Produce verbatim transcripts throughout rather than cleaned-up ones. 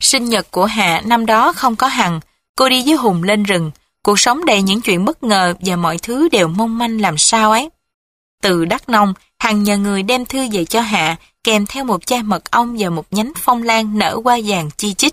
Sinh nhật của Hạ năm đó không có Hằng, cô đi với Hùng lên rừng, cuộc sống đầy những chuyện bất ngờ và mọi thứ đều mong manh làm sao ấy. Từ Đắk Nông, Hằng nhờ người đem thư về cho Hạ, kèm theo một chai mật ong và một nhánh phong lan nở hoa vàng chi chít.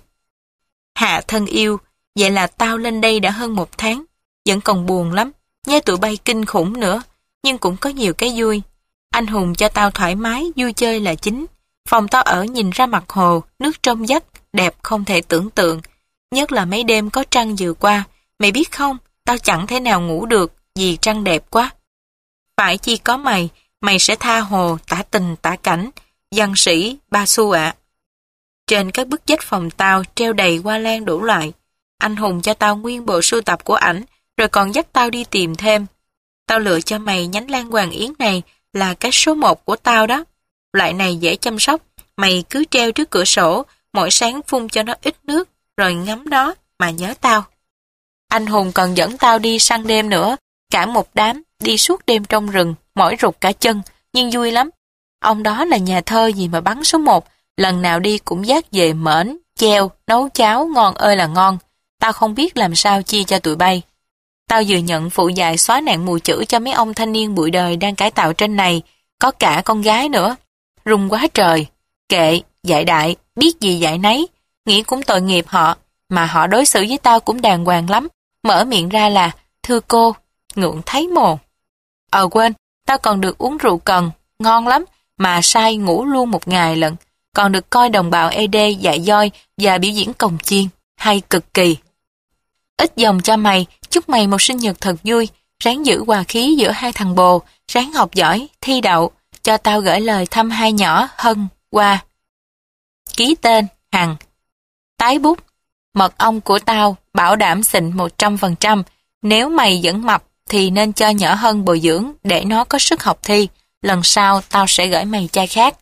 Hạ thân yêu, vậy là tao lên đây đã hơn một tháng, vẫn còn buồn lắm, nghe tụi bay kinh khủng nữa, nhưng cũng có nhiều cái vui. Anh Hùng cho tao thoải mái, vui chơi là chính. Phòng tao ở nhìn ra mặt hồ, nước trong vắt, đẹp không thể tưởng tượng. Nhất là mấy đêm có trăng vừa qua, mày biết không, tao chẳng thể nào ngủ được vì trăng đẹp quá. Phải chi có mày, mày sẽ tha hồ, tả tình, tả cảnh, văn sĩ, ba xu ạ. Trên các bức vách phòng tao treo đầy hoa lan đủ loại. Anh Hùng cho tao nguyên bộ sưu tập của ảnh, rồi còn dắt tao đi tìm thêm. Tao lựa cho mày nhánh lan hoàng yến này là cái số một của tao đó. Loại này dễ chăm sóc, mày cứ treo trước cửa sổ, mỗi sáng phun cho nó ít nước, rồi ngắm nó mà nhớ tao. Anh Hùng còn dẫn tao đi săn đêm nữa, cả một đám, đi suốt đêm trong rừng, mỏi rụt cả chân, nhưng vui lắm. Ông đó là nhà thơ gì mà bắn số một, lần nào đi cũng vác về mễn, cheo, nấu cháo ngon ơi là ngon. Tao không biết làm sao chia cho tụi bay. Tao vừa nhận phụ dạy xóa nạn mù chữ cho mấy ông thanh niên bụi đời đang cải tạo trên này, có cả con gái nữa. Rung quá trời. Kệ, dạy đại, biết gì dạy nấy, nghĩ cũng tội nghiệp họ, mà họ đối xử với tao cũng đàng hoàng lắm. Mở miệng ra là, thưa cô, ngượng thấy mồ. Ờ quên, tao còn được uống rượu cần, ngon lắm, mà say ngủ luôn một ngày lận. Còn được coi đồng bào e đê dạy voi và biểu diễn cồng chiên, hay cực kỳ. Ít dòng cho mày, chúc mày một sinh nhật thật vui, ráng giữ hòa khí giữa hai thằng bồ, ráng học giỏi, thi đậu, cho tao gửi lời thăm hai nhỏ Hân, qua. Ký tên, Hằng. Tái bút, mật ong của tao bảo đảm xịn một trăm phần trăm, nếu mày vẫn mập thì nên cho nhỏ Hân bồi dưỡng để nó có sức học thi, lần sau tao sẽ gửi mày chai khác.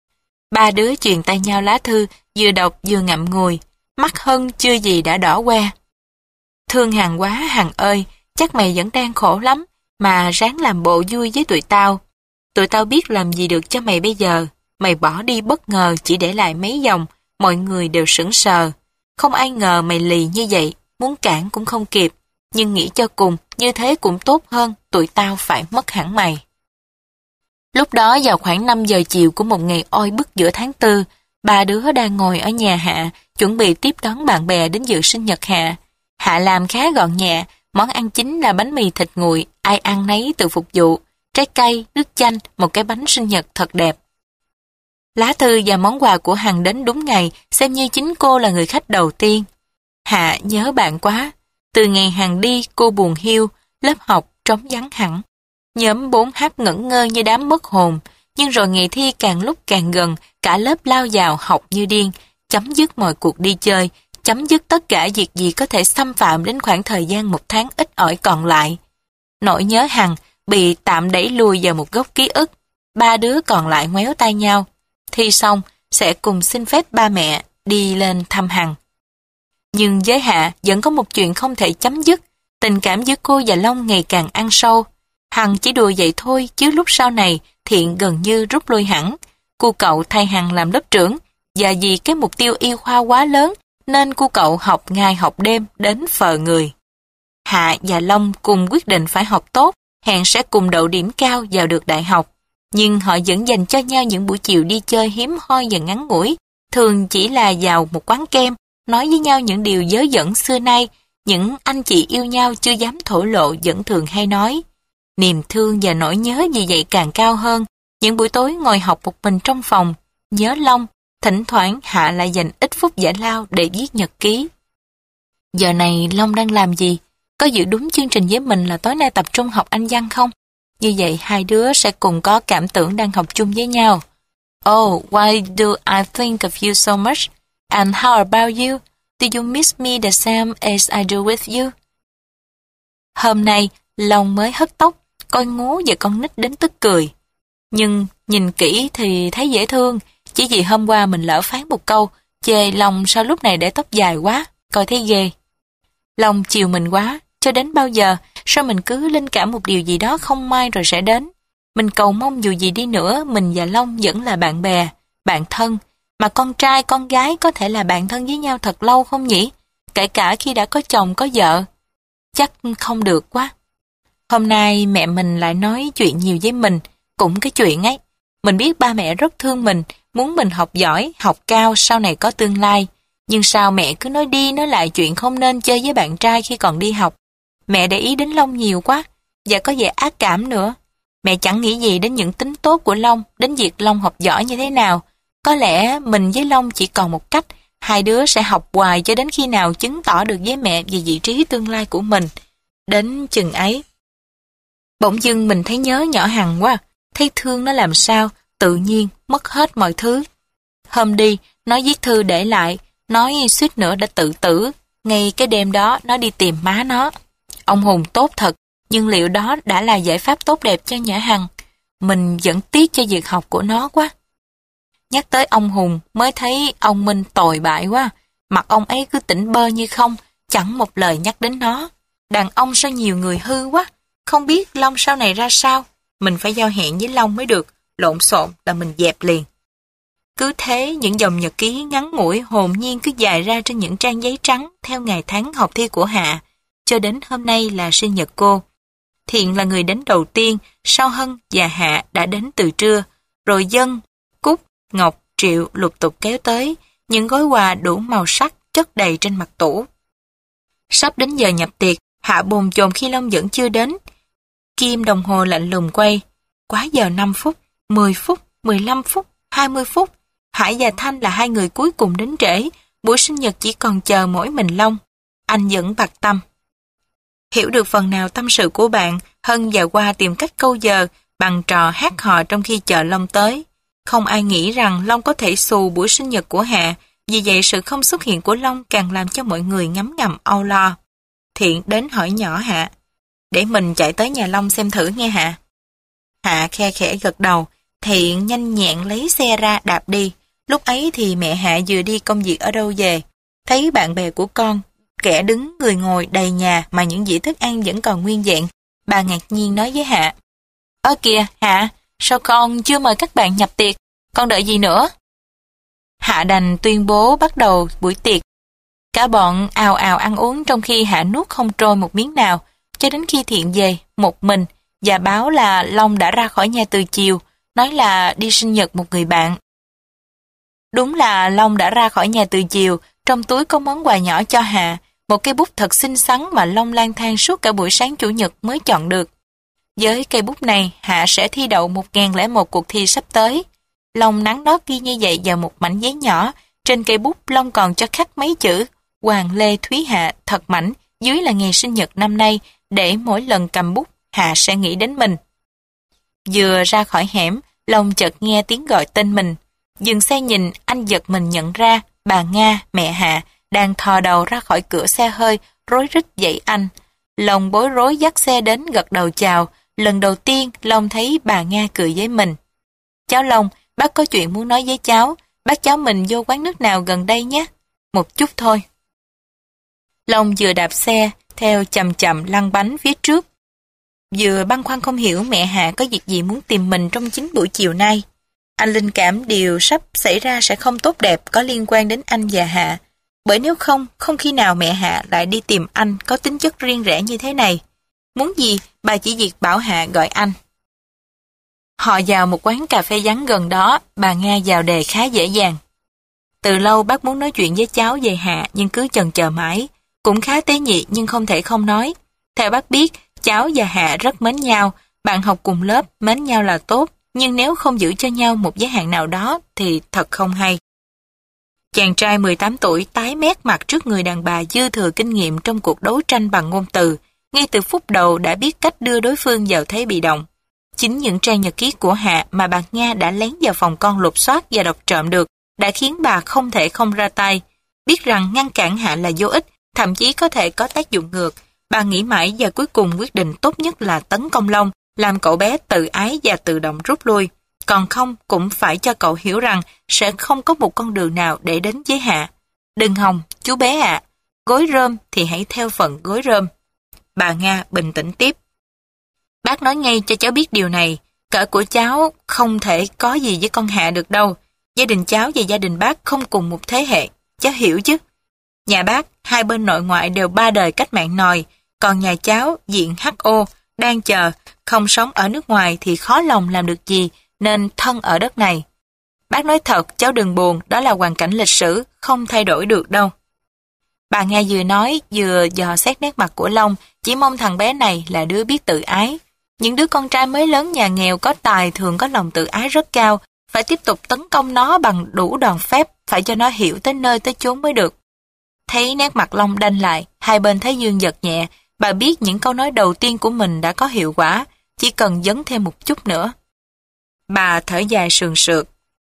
Ba đứa truyền tay nhau lá thư, vừa đọc vừa ngậm ngùi, mắt Hân chưa gì đã đỏ que. Thương Hằng quá Hằng ơi, chắc mày vẫn đang khổ lắm, mà ráng làm bộ vui với tụi tao. Tụi tao biết làm gì được cho mày bây giờ, mày bỏ đi bất ngờ chỉ để lại mấy dòng, mọi người đều sững sờ. Không ai ngờ mày lì như vậy, muốn cản cũng không kịp, nhưng nghĩ cho cùng, như thế cũng tốt hơn, tụi tao phải mất hẳn mày. Lúc đó vào khoảng năm giờ chiều của một ngày oi bức giữa tháng tư, ba đứa đang ngồi ở nhà Hạ, chuẩn bị tiếp đón bạn bè đến dự sinh nhật Hạ. Hạ làm khá gọn nhẹ, món ăn chính là bánh mì thịt nguội, ai ăn nấy tự phục vụ, trái cây, nước chanh, một cái bánh sinh nhật thật đẹp. Lá thư và món quà của Hằng đến đúng ngày, xem như chính cô là người khách đầu tiên. Hạ nhớ bạn quá. Từ ngày Hằng đi, cô buồn hiu, lớp học trống vắng hẳn. Nhóm bốn H ngẩn ngơ như đám mất hồn, nhưng rồi ngày thi càng lúc càng gần, cả lớp lao vào học như điên, chấm dứt mọi cuộc đi chơi, chấm dứt tất cả việc gì có thể xâm phạm đến khoảng thời gian một tháng ít ỏi còn lại. Nỗi nhớ Hằng bị tạm đẩy lùi vào một góc ký ức, ba đứa còn lại ngoéo tay nhau. Thi xong, sẽ cùng xin phép ba mẹ đi lên thăm Hằng. Nhưng với Hạ vẫn có một chuyện không thể chấm dứt, tình cảm giữa cô và Long ngày càng ăn sâu. Hằng chỉ đùa vậy thôi, chứ lúc sau này Thiện gần như rút lui hẳn. Cô cậu thay Hằng làm lớp trưởng, và vì cái mục tiêu y khoa quá lớn, nên cô cậu học ngày học đêm đến phờ người. Hạ và Long cùng quyết định phải học tốt, hẹn sẽ cùng đậu điểm cao vào được đại học. Nhưng họ vẫn dành cho nhau những buổi chiều đi chơi hiếm hoi và ngắn ngủi, thường chỉ là vào một quán kem, nói với nhau những điều dớ dẫn xưa nay, những anh chị yêu nhau chưa dám thổ lộ vẫn thường hay nói. Niềm thương và nỗi nhớ vì vậy càng cao hơn. Những buổi tối ngồi học một mình trong phòng, nhớ Long, thỉnh thoảng Hạ lại dành ít phút giải lao để viết nhật ký. Giờ này Long đang làm gì? Có giữ đúng chương trình với mình là tối nay tập trung học Anh văn không? Như vậy hai đứa sẽ cùng có cảm tưởng đang học chung với nhau. Oh, why do I think of you so much? And how about you? Do you miss me the same as I do with you? Hôm nay, Long mới hớt tóc, coi ngố và con nít đến tức cười. Nhưng nhìn kỹ thì thấy dễ thương, chỉ vì hôm qua mình lỡ phán một câu, chê Long sao lúc này để tóc dài quá, coi thấy ghê. Long chiều mình quá, cho đến bao giờ, sao mình cứ linh cảm một điều gì đó không may rồi sẽ đến. Mình cầu mong dù gì đi nữa, mình và Long vẫn là bạn bè, bạn thân, Mà con trai, con gái có thể là bạn thân với nhau thật lâu không nhỉ? Kể cả khi đã có chồng, có vợ. Chắc không được quá. Hôm nay mẹ mình lại nói chuyện nhiều với mình, cũng cái chuyện ấy. Mình biết ba mẹ rất thương mình, muốn mình học giỏi, học cao, sau này có tương lai. Nhưng sao mẹ cứ nói đi nói lại chuyện không nên chơi với bạn trai khi còn đi học. Mẹ để ý đến Long nhiều quá, và có vẻ ác cảm nữa. Mẹ chẳng nghĩ gì đến những tính tốt của Long, đến việc Long học giỏi như thế nào. Có lẽ mình với Long chỉ còn một cách, hai đứa sẽ học hoài cho đến khi nào chứng tỏ được với mẹ về vị trí tương lai của mình. Đến chừng ấy. Bỗng dưng mình thấy nhớ nhỏ Hằng quá, thấy thương nó làm sao, tự nhiên mất hết mọi thứ. Hôm đi, nó viết thư để lại, nói suýt nữa đã tự tử. Ngay cái đêm đó, nó đi tìm má nó. Ông Hùng tốt thật, nhưng liệu đó đã là giải pháp tốt đẹp cho nhỏ Hằng? Mình vẫn tiếc cho việc học của nó quá. Nhắc tới ông Hùng mới thấy ông Minh tồi bại quá. Mặt ông ấy cứ tỉnh bơ như không, chẳng một lời nhắc đến nó. Đàn ông sao nhiều người hư quá, không biết Long sau này ra sao. Mình phải giao hẹn với Long mới được, lộn xộn là mình dẹp liền. Cứ thế những dòng nhật ký ngắn ngủi hồn nhiên cứ dài ra trên những trang giấy trắng theo ngày tháng học thi của Hạ, cho đến hôm nay là sinh nhật cô. Thiện là người đến đầu tiên, sau Hân và Hạ đã đến từ trưa, rồi Dân, Cúc, Ngọc, Triệu lục tục kéo tới, những gói quà đủ màu sắc chất đầy trên mặt tủ. Sắp đến giờ nhập tiệc, Hạ bồn chồn khi Long vẫn chưa đến. Kim đồng hồ lạnh lùng quay, quá giờ năm phút, mười phút, mười lăm phút, hai mươi phút. Hải và Thanh là hai người cuối cùng đến trễ, buổi sinh nhật chỉ còn chờ mỗi mình Long. Anh vẫn bặt tâm. Hiểu được phần nào tâm sự của bạn, Hân và Hoa tìm cách câu giờ bằng trò hát hò trong khi chờ Long tới. Không ai nghĩ rằng Long có thể xù buổi sinh nhật của Hạ, vì vậy sự không xuất hiện của Long càng làm cho mọi người ngấm ngầm âu lo. Thiện đến hỏi nhỏ Hạ, để mình chạy tới nhà Long xem thử nghe Hạ. Hạ khe khẽ gật đầu, Thiện nhanh nhẹn lấy xe ra đạp đi. Lúc ấy thì mẹ Hạ vừa đi công việc ở đâu về, thấy bạn bè của con, kẻ đứng người ngồi đầy nhà mà những dĩa thức ăn vẫn còn nguyên vẹn. Bà ngạc nhiên nói với Hạ, ơ kìa Hạ, sao con chưa mời các bạn nhập tiệc, con đợi gì nữa? Hạ đành tuyên bố bắt đầu buổi tiệc. Cả bọn ào ào ăn uống trong khi Hạ nuốt không trôi một miếng nào, cho đến khi Thiện về, một mình, và báo là Long đã ra khỏi nhà từ chiều, nói là đi sinh nhật một người bạn. Đúng là Long đã ra khỏi nhà từ chiều, trong túi có món quà nhỏ cho Hạ, một cây bút thật xinh xắn mà Long lang thang suốt cả buổi sáng chủ nhật mới chọn được. Với cây bút này, Hạ sẽ thi đậu một nghìn lẻ một cuộc thi sắp tới. Long nắn nót ghi như vậy vào một mảnh giấy nhỏ, trên cây bút Long còn cho khắc mấy chữ Hoàng Lê Thúy Hạ thật mảnh, dưới là ngày sinh nhật năm nay, để mỗi lần cầm bút, Hạ sẽ nghĩ đến mình. Vừa ra khỏi hẻm, Long chợt nghe tiếng gọi tên mình. Dừng xe nhìn, anh giật mình nhận ra bà Nga, mẹ Hạ, đang thò đầu ra khỏi cửa xe hơi, rối rít dậy anh. Long bối rối dắt xe đến gật đầu chào. Lần đầu tiên, Long thấy bà Nga cười với mình. Cháu Long, bác có chuyện muốn nói với cháu. Bác cháu mình vô quán nước nào gần đây nhé. Một chút thôi. Long vừa đạp xe, theo chậm chậm lăn bánh phía trước. Vừa băn khoăn không hiểu mẹ Hạ có việc gì muốn tìm mình trong chính buổi chiều nay. Anh linh cảm điều sắp xảy ra sẽ không tốt đẹp có liên quan đến anh và Hạ. Bởi nếu không, không khi nào mẹ Hạ lại đi tìm anh có tính chất riêng rẽ như thế này. Muốn gì, bà chỉ việc bảo Hạ gọi anh. Họ vào một quán cà phê vắng gần đó, bà Nga vào đề khá dễ dàng. Từ lâu bác muốn nói chuyện với cháu về Hạ nhưng cứ chần chờ mãi. Cũng khá tế nhị nhưng không thể không nói. Theo bác biết, cháu và Hạ rất mến nhau, bạn học cùng lớp, mến nhau là tốt. Nhưng nếu không giữ cho nhau một giới hạn nào đó thì thật không hay. Chàng trai mười tám tuổi tái mét mặt trước người đàn bà dư thừa kinh nghiệm trong cuộc đấu tranh bằng ngôn từ, ngay từ phút đầu đã biết cách đưa đối phương vào thế bị động. Chính những trang nhật ký của Hạ mà bà Nga đã lén vào phòng con lục soát và đọc trộm được đã khiến bà không thể không ra tay. Biết rằng ngăn cản Hạ là vô ích, thậm chí có thể có tác dụng ngược. Bà nghĩ mãi và cuối cùng quyết định tốt nhất là tấn công Long, làm cậu bé tự ái và tự động rút lui. Còn không cũng phải cho cậu hiểu rằng sẽ không có một con đường nào để đến với Hạ. Đừng hòng, chú bé ạ. Gối rơm thì hãy theo phận gối rơm. Bà Nga bình tĩnh tiếp. Bác nói ngay cho cháu biết điều này. Cỡ của cháu không thể có gì với con Hạ được đâu. Gia đình cháu và gia đình bác không cùng một thế hệ, cháu hiểu chứ. Nhà bác, hai bên nội ngoại đều ba đời cách mạng nòi, còn nhà cháu, diện hát o, đang chờ, không sống ở nước ngoài thì khó lòng làm được gì, nên thân ở đất này. Bác nói thật, cháu đừng buồn, đó là hoàn cảnh lịch sử, không thay đổi được đâu. Bà nghe vừa nói, vừa dò xét nét mặt của Long, chỉ mong thằng bé này là đứa biết tự ái. Những đứa con trai mới lớn nhà nghèo có tài thường có lòng tự ái rất cao, phải tiếp tục tấn công nó bằng đủ đòn phép, phải cho nó hiểu tới nơi tới chốn mới được. Thấy nét mặt Long đanh lại, hai bên Thái Dương giật nhẹ, bà biết những câu nói đầu tiên của mình đã có hiệu quả, chỉ cần dấn thêm một chút nữa. Bà thở dài sườn sượt.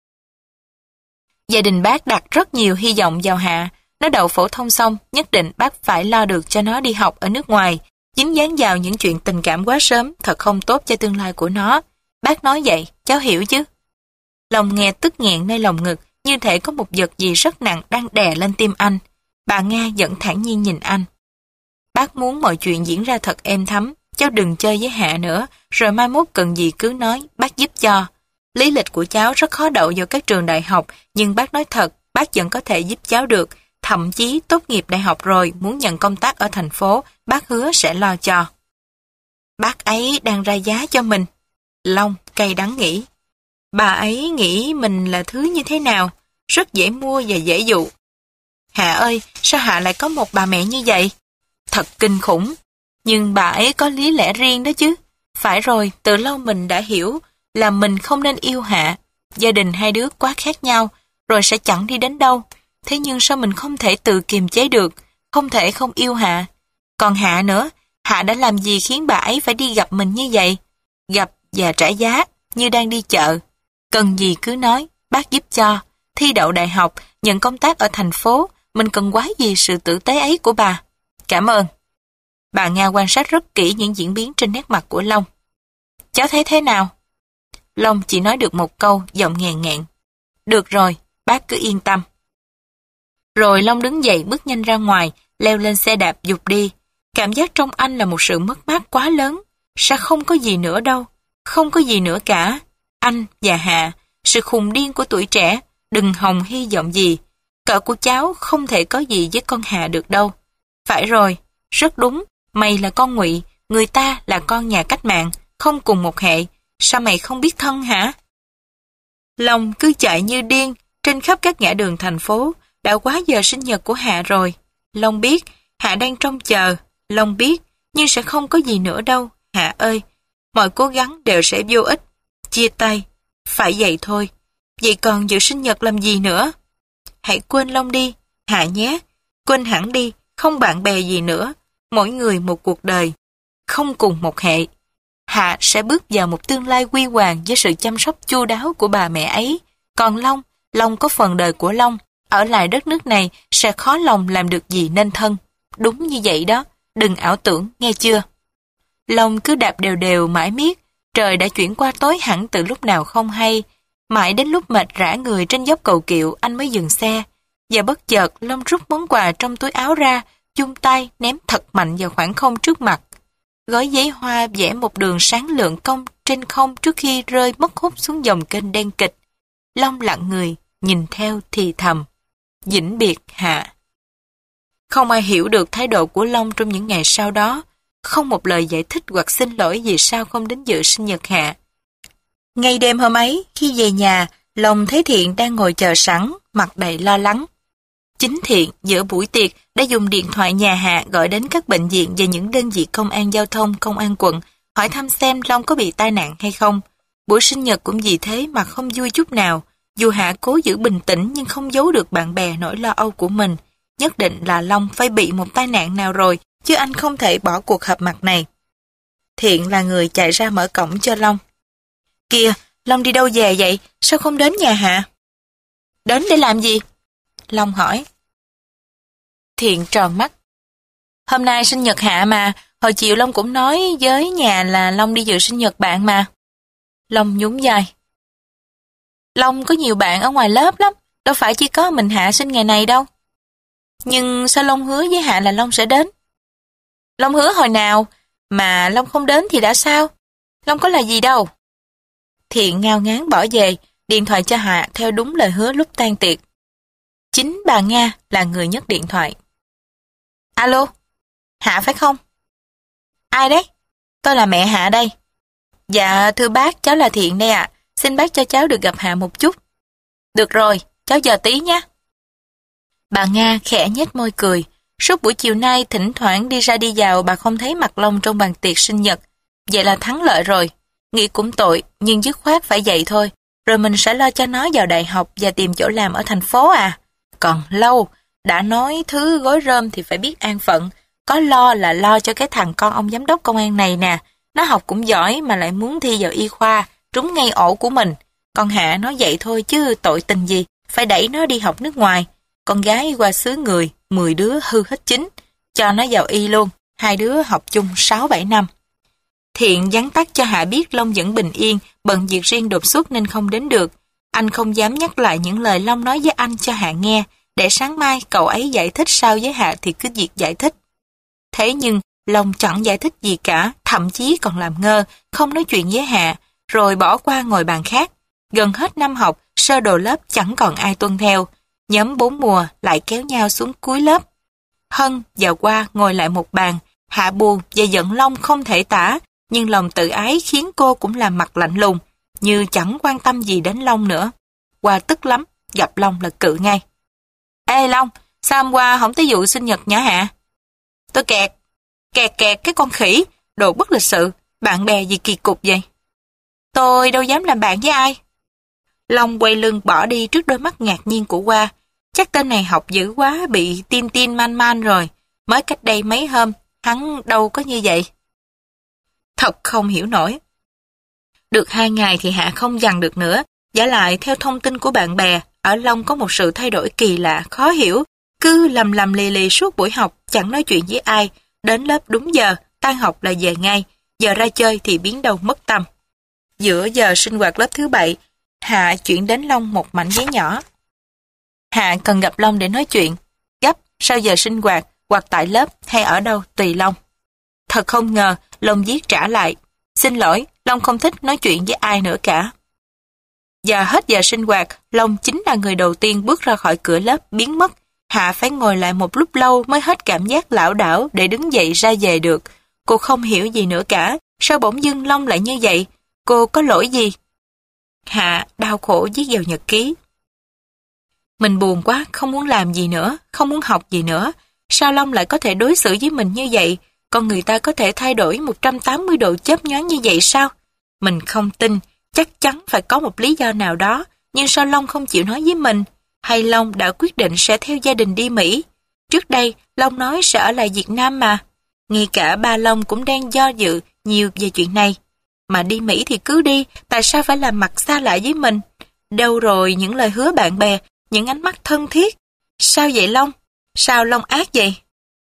Gia đình bác đặt rất nhiều hy vọng vào Hạ, nó đậu phổ thông xong, nhất định bác phải lo được cho nó đi học ở nước ngoài, dính dáng vào những chuyện tình cảm quá sớm, thật không tốt cho tương lai của nó. Bác nói vậy, cháu hiểu chứ? Long nghe tức nghẹn nơi lòng ngực, như thể có một vật gì rất nặng đang đè lên tim anh. Bà Nga vẫn thản nhiên nhìn anh. Bác muốn mọi chuyện diễn ra thật êm thấm, cháu đừng chơi với Hạ nữa, rồi mai mốt cần gì cứ nói, bác giúp cho. Lý lịch của cháu rất khó đậu vào các trường đại học, nhưng bác nói thật, bác vẫn có thể giúp cháu được. Thậm chí tốt nghiệp đại học rồi, muốn nhận công tác ở thành phố, bác hứa sẽ lo cho. Bác ấy đang ra giá cho mình. Long cay đắng nghĩ. Bà ấy nghĩ mình là thứ như thế nào, rất dễ mua và dễ dụ. Hạ ơi, sao Hạ lại có một bà mẹ như vậy? Thật kinh khủng. Nhưng bà ấy có lý lẽ riêng đó chứ. Phải rồi, từ lâu mình đã hiểu là mình không nên yêu Hạ. Gia đình hai đứa quá khác nhau, rồi sẽ chẳng đi đến đâu. Thế nhưng sao mình không thể tự kiềm chế được, không thể không yêu Hạ. Còn Hạ nữa, Hạ đã làm gì khiến bà ấy phải đi gặp mình như vậy? Gặp và trả giá, như đang đi chợ. Cần gì cứ nói, bác giúp cho. Thi đậu đại học, nhận công tác ở thành phố, mình cần quá gì sự tử tế ấy của bà. Cảm ơn. Bà Nga quan sát rất kỹ những diễn biến trên nét mặt của Long. Cháu thấy thế nào? Long chỉ nói được một câu, giọng nghèn nghẹn. Được rồi, bác cứ yên tâm. Rồi Long đứng dậy bước nhanh ra ngoài, leo lên xe đạp dục đi. Cảm giác trong anh là một sự mất mát quá lớn. Sao không có gì nữa đâu? Không có gì nữa cả. Anh và Hạ, sự khùng điên của tuổi trẻ, đừng hòng hy vọng gì. Cậu của cháu không thể có gì với con Hạ được đâu. Phải rồi, rất đúng, mày là con Ngụy, người ta là con nhà cách mạng, không cùng một hệ. Sao mày không biết thân hả? Long cứ chạy như điên, trên khắp các ngã đường thành phố. Đã quá giờ sinh nhật của Hạ rồi. Long biết, Hạ đang trông chờ. Long biết, nhưng sẽ không có gì nữa đâu, Hạ ơi. Mọi cố gắng đều sẽ vô ích. Chia tay. Phải vậy thôi. Vậy còn dự sinh nhật làm gì nữa? Hãy quên Long đi, Hạ nhé. Quên hẳn đi, không bạn bè gì nữa. Mỗi người một cuộc đời. Không cùng một hệ. Hạ sẽ bước vào một tương lai huy hoàng với sự chăm sóc chu đáo của bà mẹ ấy. Còn Long, Long có phần đời của Long. Ở lại đất nước này sẽ khó lòng làm được gì nên thân. Đúng như vậy đó, đừng ảo tưởng, nghe chưa? Long cứ đạp đều đều mãi miết, trời đã chuyển qua tối hẳn từ lúc nào không hay. Mãi đến lúc mệt rã người trên dốc cầu kiệu anh mới dừng xe. Và bất chợt Long rút món quà trong túi áo ra, chung tay ném thật mạnh vào khoảng không trước mặt. Gói giấy hoa vẽ một đường sáng lượn cong trên không trước khi rơi mất hút xuống dòng kênh đen kịch. Long lặng người, nhìn theo thì thầm. Vĩnh biệt Hạ. Không ai hiểu được thái độ của Long trong những ngày sau đó, không một lời giải thích hoặc xin lỗi vì sao không đến dự sinh nhật Hạ. Ngay đêm hôm ấy, khi về nhà, Long thấy Thiện đang ngồi chờ sẵn, mặt đầy lo lắng. Chính Thiện, giữa buổi tiệc, đã dùng điện thoại nhà Hạ gọi đến các bệnh viện và những đơn vị công an giao thông, công an quận, hỏi thăm xem Long có bị tai nạn hay không. Buổi sinh nhật cũng vì thế mà không vui chút nào. Dù Hạ cố giữ bình tĩnh nhưng không giấu được bạn bè nỗi lo âu của mình. Nhất định là Long phải bị một tai nạn nào rồi, chứ anh không thể bỏ cuộc họp mặt này. Thiện là người chạy ra mở cổng cho Long. Kìa, Long đi đâu về vậy? Sao không đến nhà Hạ? Đến để làm gì? Long hỏi. Thiện tròn mắt. Hôm nay sinh nhật Hạ mà, hồi chiều Long cũng nói với nhà là Long đi dự sinh nhật bạn mà. Long nhún vai. Long có nhiều bạn ở ngoài lớp lắm, đâu phải chỉ có mình Hạ sinh ngày này đâu. Nhưng sao Long hứa với Hạ là Long sẽ đến? Long hứa hồi nào, mà Long không đến thì đã sao? Long có là gì đâu. Thiện ngao ngán bỏ về, điện thoại cho Hạ theo đúng lời hứa lúc tan tiệc. Chính bà Nga là người nhấc điện thoại. Alo, Hạ phải không? Ai đấy? Tôi là mẹ Hạ đây. Dạ, thưa bác, cháu là Thiện đây ạ. Xin bác cho cháu được gặp Hạ một chút. Được rồi, cháu chờ tí nhé. Bà Nga khẽ nhếch môi cười. Suốt buổi chiều nay thỉnh thoảng đi ra đi vào bà không thấy mặt Long trong bàn tiệc sinh nhật. Vậy là thắng lợi rồi. Nghĩ cũng tội, nhưng dứt khoát phải vậy thôi. Rồi mình sẽ lo cho nó vào đại học và tìm chỗ làm ở thành phố à. Còn lâu, đã nói thứ gối rơm thì phải biết an phận. Có lo là lo cho cái thằng con ông giám đốc công an này nè. Nó học cũng giỏi mà lại muốn thi vào y khoa, trúng ngay ổ của mình. Con Hạ nói vậy thôi chứ tội tình gì, phải đẩy nó đi học nước ngoài. Con gái qua xứ người, mười đứa hư hết chín. Cho nó vào y luôn, hai đứa học chung sáu bảy năm. Thiện vắn tắt cho Hạ biết Long vẫn bình yên, bận việc riêng đột xuất nên không đến được. Anh không dám nhắc lại những lời Long nói với anh cho Hạ nghe, để sáng mai cậu ấy giải thích sao với Hạ thì cứ việc giải thích. Thế nhưng, Long chẳng giải thích gì cả, thậm chí còn làm ngơ, không nói chuyện với Hạ, rồi bỏ qua ngồi bàn khác. Gần hết năm học, sơ đồ lớp chẳng còn ai tuân theo. Nhóm bốn mùa lại kéo nhau xuống cuối lớp. Hân và Hoa ngồi lại một bàn, Hạ buồn và giận Long không thể tả, nhưng lòng tự ái khiến cô cũng làm mặt lạnh lùng, như chẳng quan tâm gì đến Long nữa. Hoa tức lắm, gặp Long là cự ngay. Ê Long, sao hôm qua không tới vụ sinh nhật nhã Hạ? Tôi kẹt, kẹt kẹt cái con khỉ, đồ bất lịch sự, bạn bè gì kỳ cục vậy? Tôi đâu dám làm bạn với ai. Long quay lưng bỏ đi trước đôi mắt ngạc nhiên của Hoa. Chắc tên này học dữ quá, bị tin tin man man rồi. Mới cách đây mấy hôm, hắn đâu có như vậy. Thật không hiểu nổi. Được hai ngày thì Hạ không dằn được nữa. Giả lại theo thông tin của bạn bè, ở Long có một sự thay đổi kỳ lạ, khó hiểu. Cứ lầm lầm lì lì suốt buổi học, chẳng nói chuyện với ai. Đến lớp đúng giờ, tan học là về ngay. Giờ ra chơi thì biến đâu mất tâm. Giữa giờ sinh hoạt lớp thứ bảy, Hạ chuyển đến Long một mảnh giấy nhỏ. Hạ cần gặp Long để nói chuyện, gấp, sau giờ sinh hoạt, hoặc tại lớp hay ở đâu tùy Long. Thật không ngờ, Long viết trả lại. Xin lỗi, Long không thích nói chuyện với ai nữa cả. Giờ hết giờ sinh hoạt, Long chính là người đầu tiên bước ra khỏi cửa lớp biến mất. Hạ phải ngồi lại một lúc lâu mới hết cảm giác lảo đảo để đứng dậy ra về được. Cô không hiểu gì nữa cả, sao bỗng dưng Long lại như vậy? Cô có lỗi gì? Hạ đau khổ viết vào nhật ký. Mình buồn quá, không muốn làm gì nữa, không muốn học gì nữa. Sao Long lại có thể đối xử với mình như vậy? Con người ta có thể thay đổi một trăm tám mươi độ chớp nhoáng như vậy sao? Mình không tin, chắc chắn phải có một lý do nào đó. Nhưng sao Long không chịu nói với mình? Hay Long đã quyết định sẽ theo gia đình đi Mỹ? Trước đây, Long nói sẽ ở lại Việt Nam mà. Ngay cả ba Long cũng đang do dự nhiều về chuyện này. Mà đi Mỹ thì cứ đi, tại sao phải làm mặt xa lạ với mình? Đâu rồi những lời hứa bạn bè, những ánh mắt thân thiết? Sao vậy Long? Sao Long ác vậy?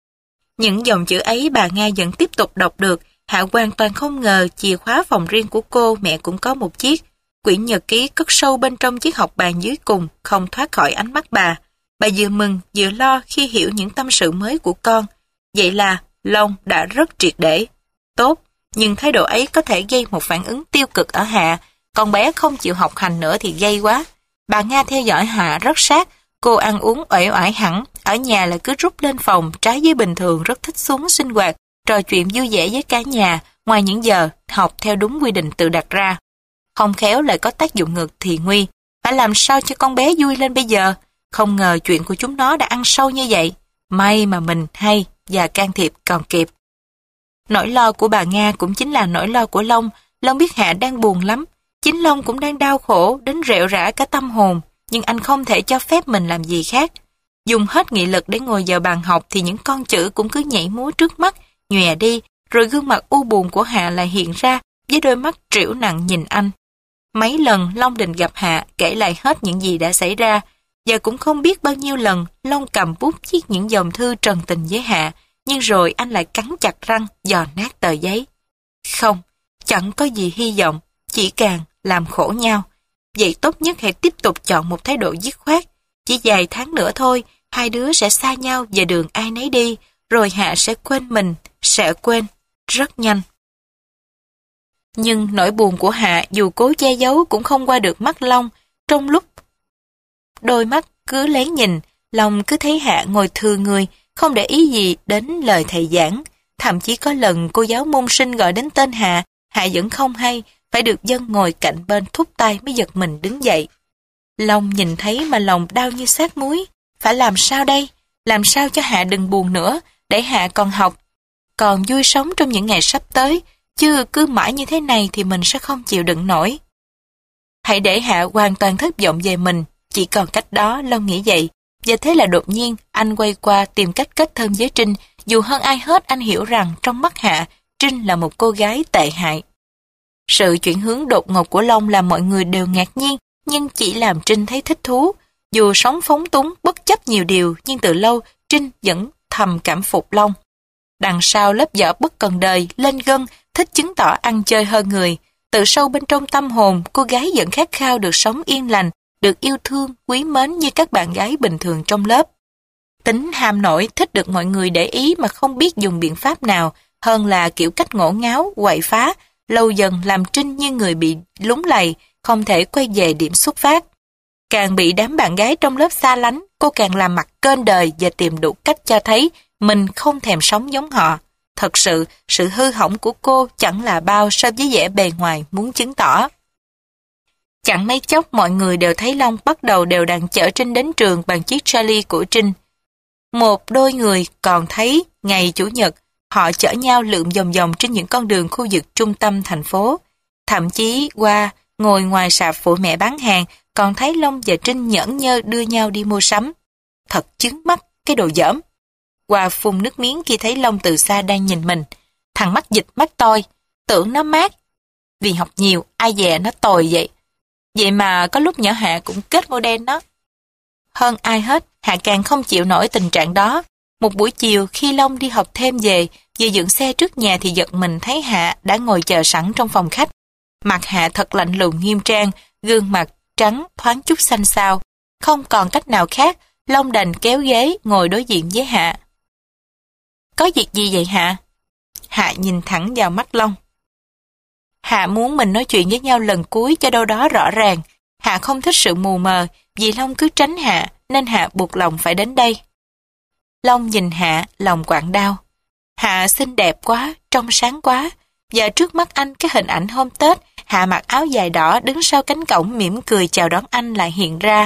Những dòng chữ ấy bà Nga vẫn tiếp tục đọc được. Hạ hoàn toàn không ngờ chìa khóa phòng riêng của cô mẹ cũng có một chiếc. Quyển nhật ký cất sâu bên trong chiếc học bàn dưới cùng, không thoát khỏi ánh mắt bà. Bà vừa mừng vừa lo khi hiểu những tâm sự mới của con. Vậy là Long đã rất triệt để. Tốt, nhưng thái độ ấy có thể gây một phản ứng tiêu cực ở Hạ. Con bé không chịu học hành nữa thì gây quá. Bà Nga theo dõi Hạ rất sát. Cô ăn uống uể oải hẳn, ở nhà lại cứ rút lên phòng, trái với bình thường rất thích xuống sinh hoạt, trò chuyện vui vẻ với cả nhà, ngoài những giờ học theo đúng quy định tự đặt ra. Không khéo lại có tác dụng ngược thì nguy. Phải làm sao cho con bé vui lên bây giờ? Không ngờ chuyện của chúng nó đã ăn sâu như vậy. May mà mình hay và can thiệp còn kịp. Nỗi lo của bà Nga cũng chính là nỗi lo của Long. Long biết Hạ đang buồn lắm. Chính Long cũng đang đau khổ đến rệu rã cả tâm hồn. Nhưng anh không thể cho phép mình làm gì khác. Dùng hết nghị lực để ngồi vào bàn học thì những con chữ cũng cứ nhảy múa trước mắt, nhòe đi, rồi gương mặt u buồn của Hạ lại hiện ra với đôi mắt trĩu nặng nhìn anh. Mấy lần Long định gặp Hạ kể lại hết những gì đã xảy ra, và cũng không biết bao nhiêu lần Long cầm bút viết những dòng thư trần tình với Hạ, nhưng rồi anh lại cắn chặt răng dò nát tờ giấy. Không, chẳng có gì hy vọng, chỉ càng làm khổ nhau. Vậy tốt nhất hãy tiếp tục chọn một thái độ dứt khoát. Chỉ vài tháng nữa thôi, hai đứa sẽ xa nhau về đường ai nấy đi, rồi Hạ sẽ quên mình, sẽ quên, rất nhanh. Nhưng nỗi buồn của Hạ dù cố che giấu cũng không qua được mắt Long. trong lúc đôi mắt cứ lén nhìn, Long cứ thấy Hạ ngồi thừ người, không để ý gì đến lời thầy giảng. Thậm chí có lần cô giáo môn sinh gọi đến tên Hạ, Hạ vẫn không hay, phải được dân ngồi cạnh bên thúc tay mới giật mình đứng dậy. Long nhìn thấy mà lòng đau như xát muối. Phải làm sao đây? Làm sao cho Hạ đừng buồn nữa, để Hạ còn học, còn vui sống trong những ngày sắp tới, chứ cứ mãi như thế này thì mình sẽ không chịu đựng nổi. Hãy để Hạ hoàn toàn thất vọng về mình, chỉ còn cách đó, Long nghĩ vậy. Và thế là đột nhiên, anh quay qua tìm cách kết thân với Trinh, dù hơn ai hết anh hiểu rằng trong mắt Hạ, Trinh là một cô gái tệ hại. Sự chuyển hướng đột ngột của Long làm mọi người đều ngạc nhiên, nhưng chỉ làm Trinh thấy thích thú. Dù sống phóng túng, bất chấp nhiều điều, nhưng từ lâu Trinh vẫn thầm cảm phục Long. Đằng sau lớp vỏ bất cần đời, lên gân, thích chứng tỏ ăn chơi hơn người. Từ sâu bên trong tâm hồn, cô gái vẫn khát khao được sống yên lành, được yêu thương, quý mến như các bạn gái bình thường trong lớp. Tính ham nổi, thích được mọi người để ý mà không biết dùng biện pháp nào, hơn là kiểu cách ngổ ngáo, quậy phá, lâu dần làm Trinh như người bị lúng lầy, không thể quay về điểm xuất phát. Càng bị đám bạn gái trong lớp xa lánh, cô càng làm mặt kênh đời và tìm đủ cách cho thấy mình không thèm sống giống họ. Thật sự, sự hư hỏng của cô chẳng là bao so với vẻ bề ngoài muốn chứng tỏ. Chẳng mấy chốc mọi người đều thấy Long bắt đầu đều đặn chở Trinh đến trường bằng chiếc Charlie của Trinh. Một đôi người còn thấy ngày Chủ nhật họ chở nhau lượn vòng vòng trên những con đường khu vực trung tâm thành phố. Thậm chí qua ngồi ngoài sạp phụ mẹ bán hàng còn thấy Long và Trinh nhẫn nhơ đưa nhau đi mua sắm. Thật chướng mắt cái đồ dởm. Qua phun nước miếng khi thấy Long từ xa đang nhìn mình. Thằng mắt dịch mắt tôi, tưởng nó mát. Vì học nhiều, ai dè nó tồi vậy. Vậy mà có lúc nhỏ Hạ cũng kết model đó. Hơn ai hết, Hạ càng không chịu nổi tình trạng đó. Một buổi chiều khi Long đi học thêm về, vừa dựng xe trước nhà thì giật mình thấy Hạ đã ngồi chờ sẵn trong phòng khách. Mặt Hạ thật lạnh lùng nghiêm trang, gương mặt trắng thoáng chút xanh xao. Không còn cách nào khác, Long đành kéo ghế ngồi đối diện với Hạ. Có việc gì vậy Hạ? Hạ nhìn thẳng vào mắt Long. Hạ muốn mình nói chuyện với nhau lần cuối cho đâu đó rõ ràng. Hạ không thích sự mù mờ, vì Long cứ tránh Hạ, nên Hạ buộc lòng phải đến đây. Long nhìn Hạ, lòng quặn đau. Hạ xinh đẹp quá, trong sáng quá, và trước mắt anh cái hình ảnh hôm Tết, Hạ mặc áo dài đỏ đứng sau cánh cổng mỉm cười chào đón anh lại hiện ra.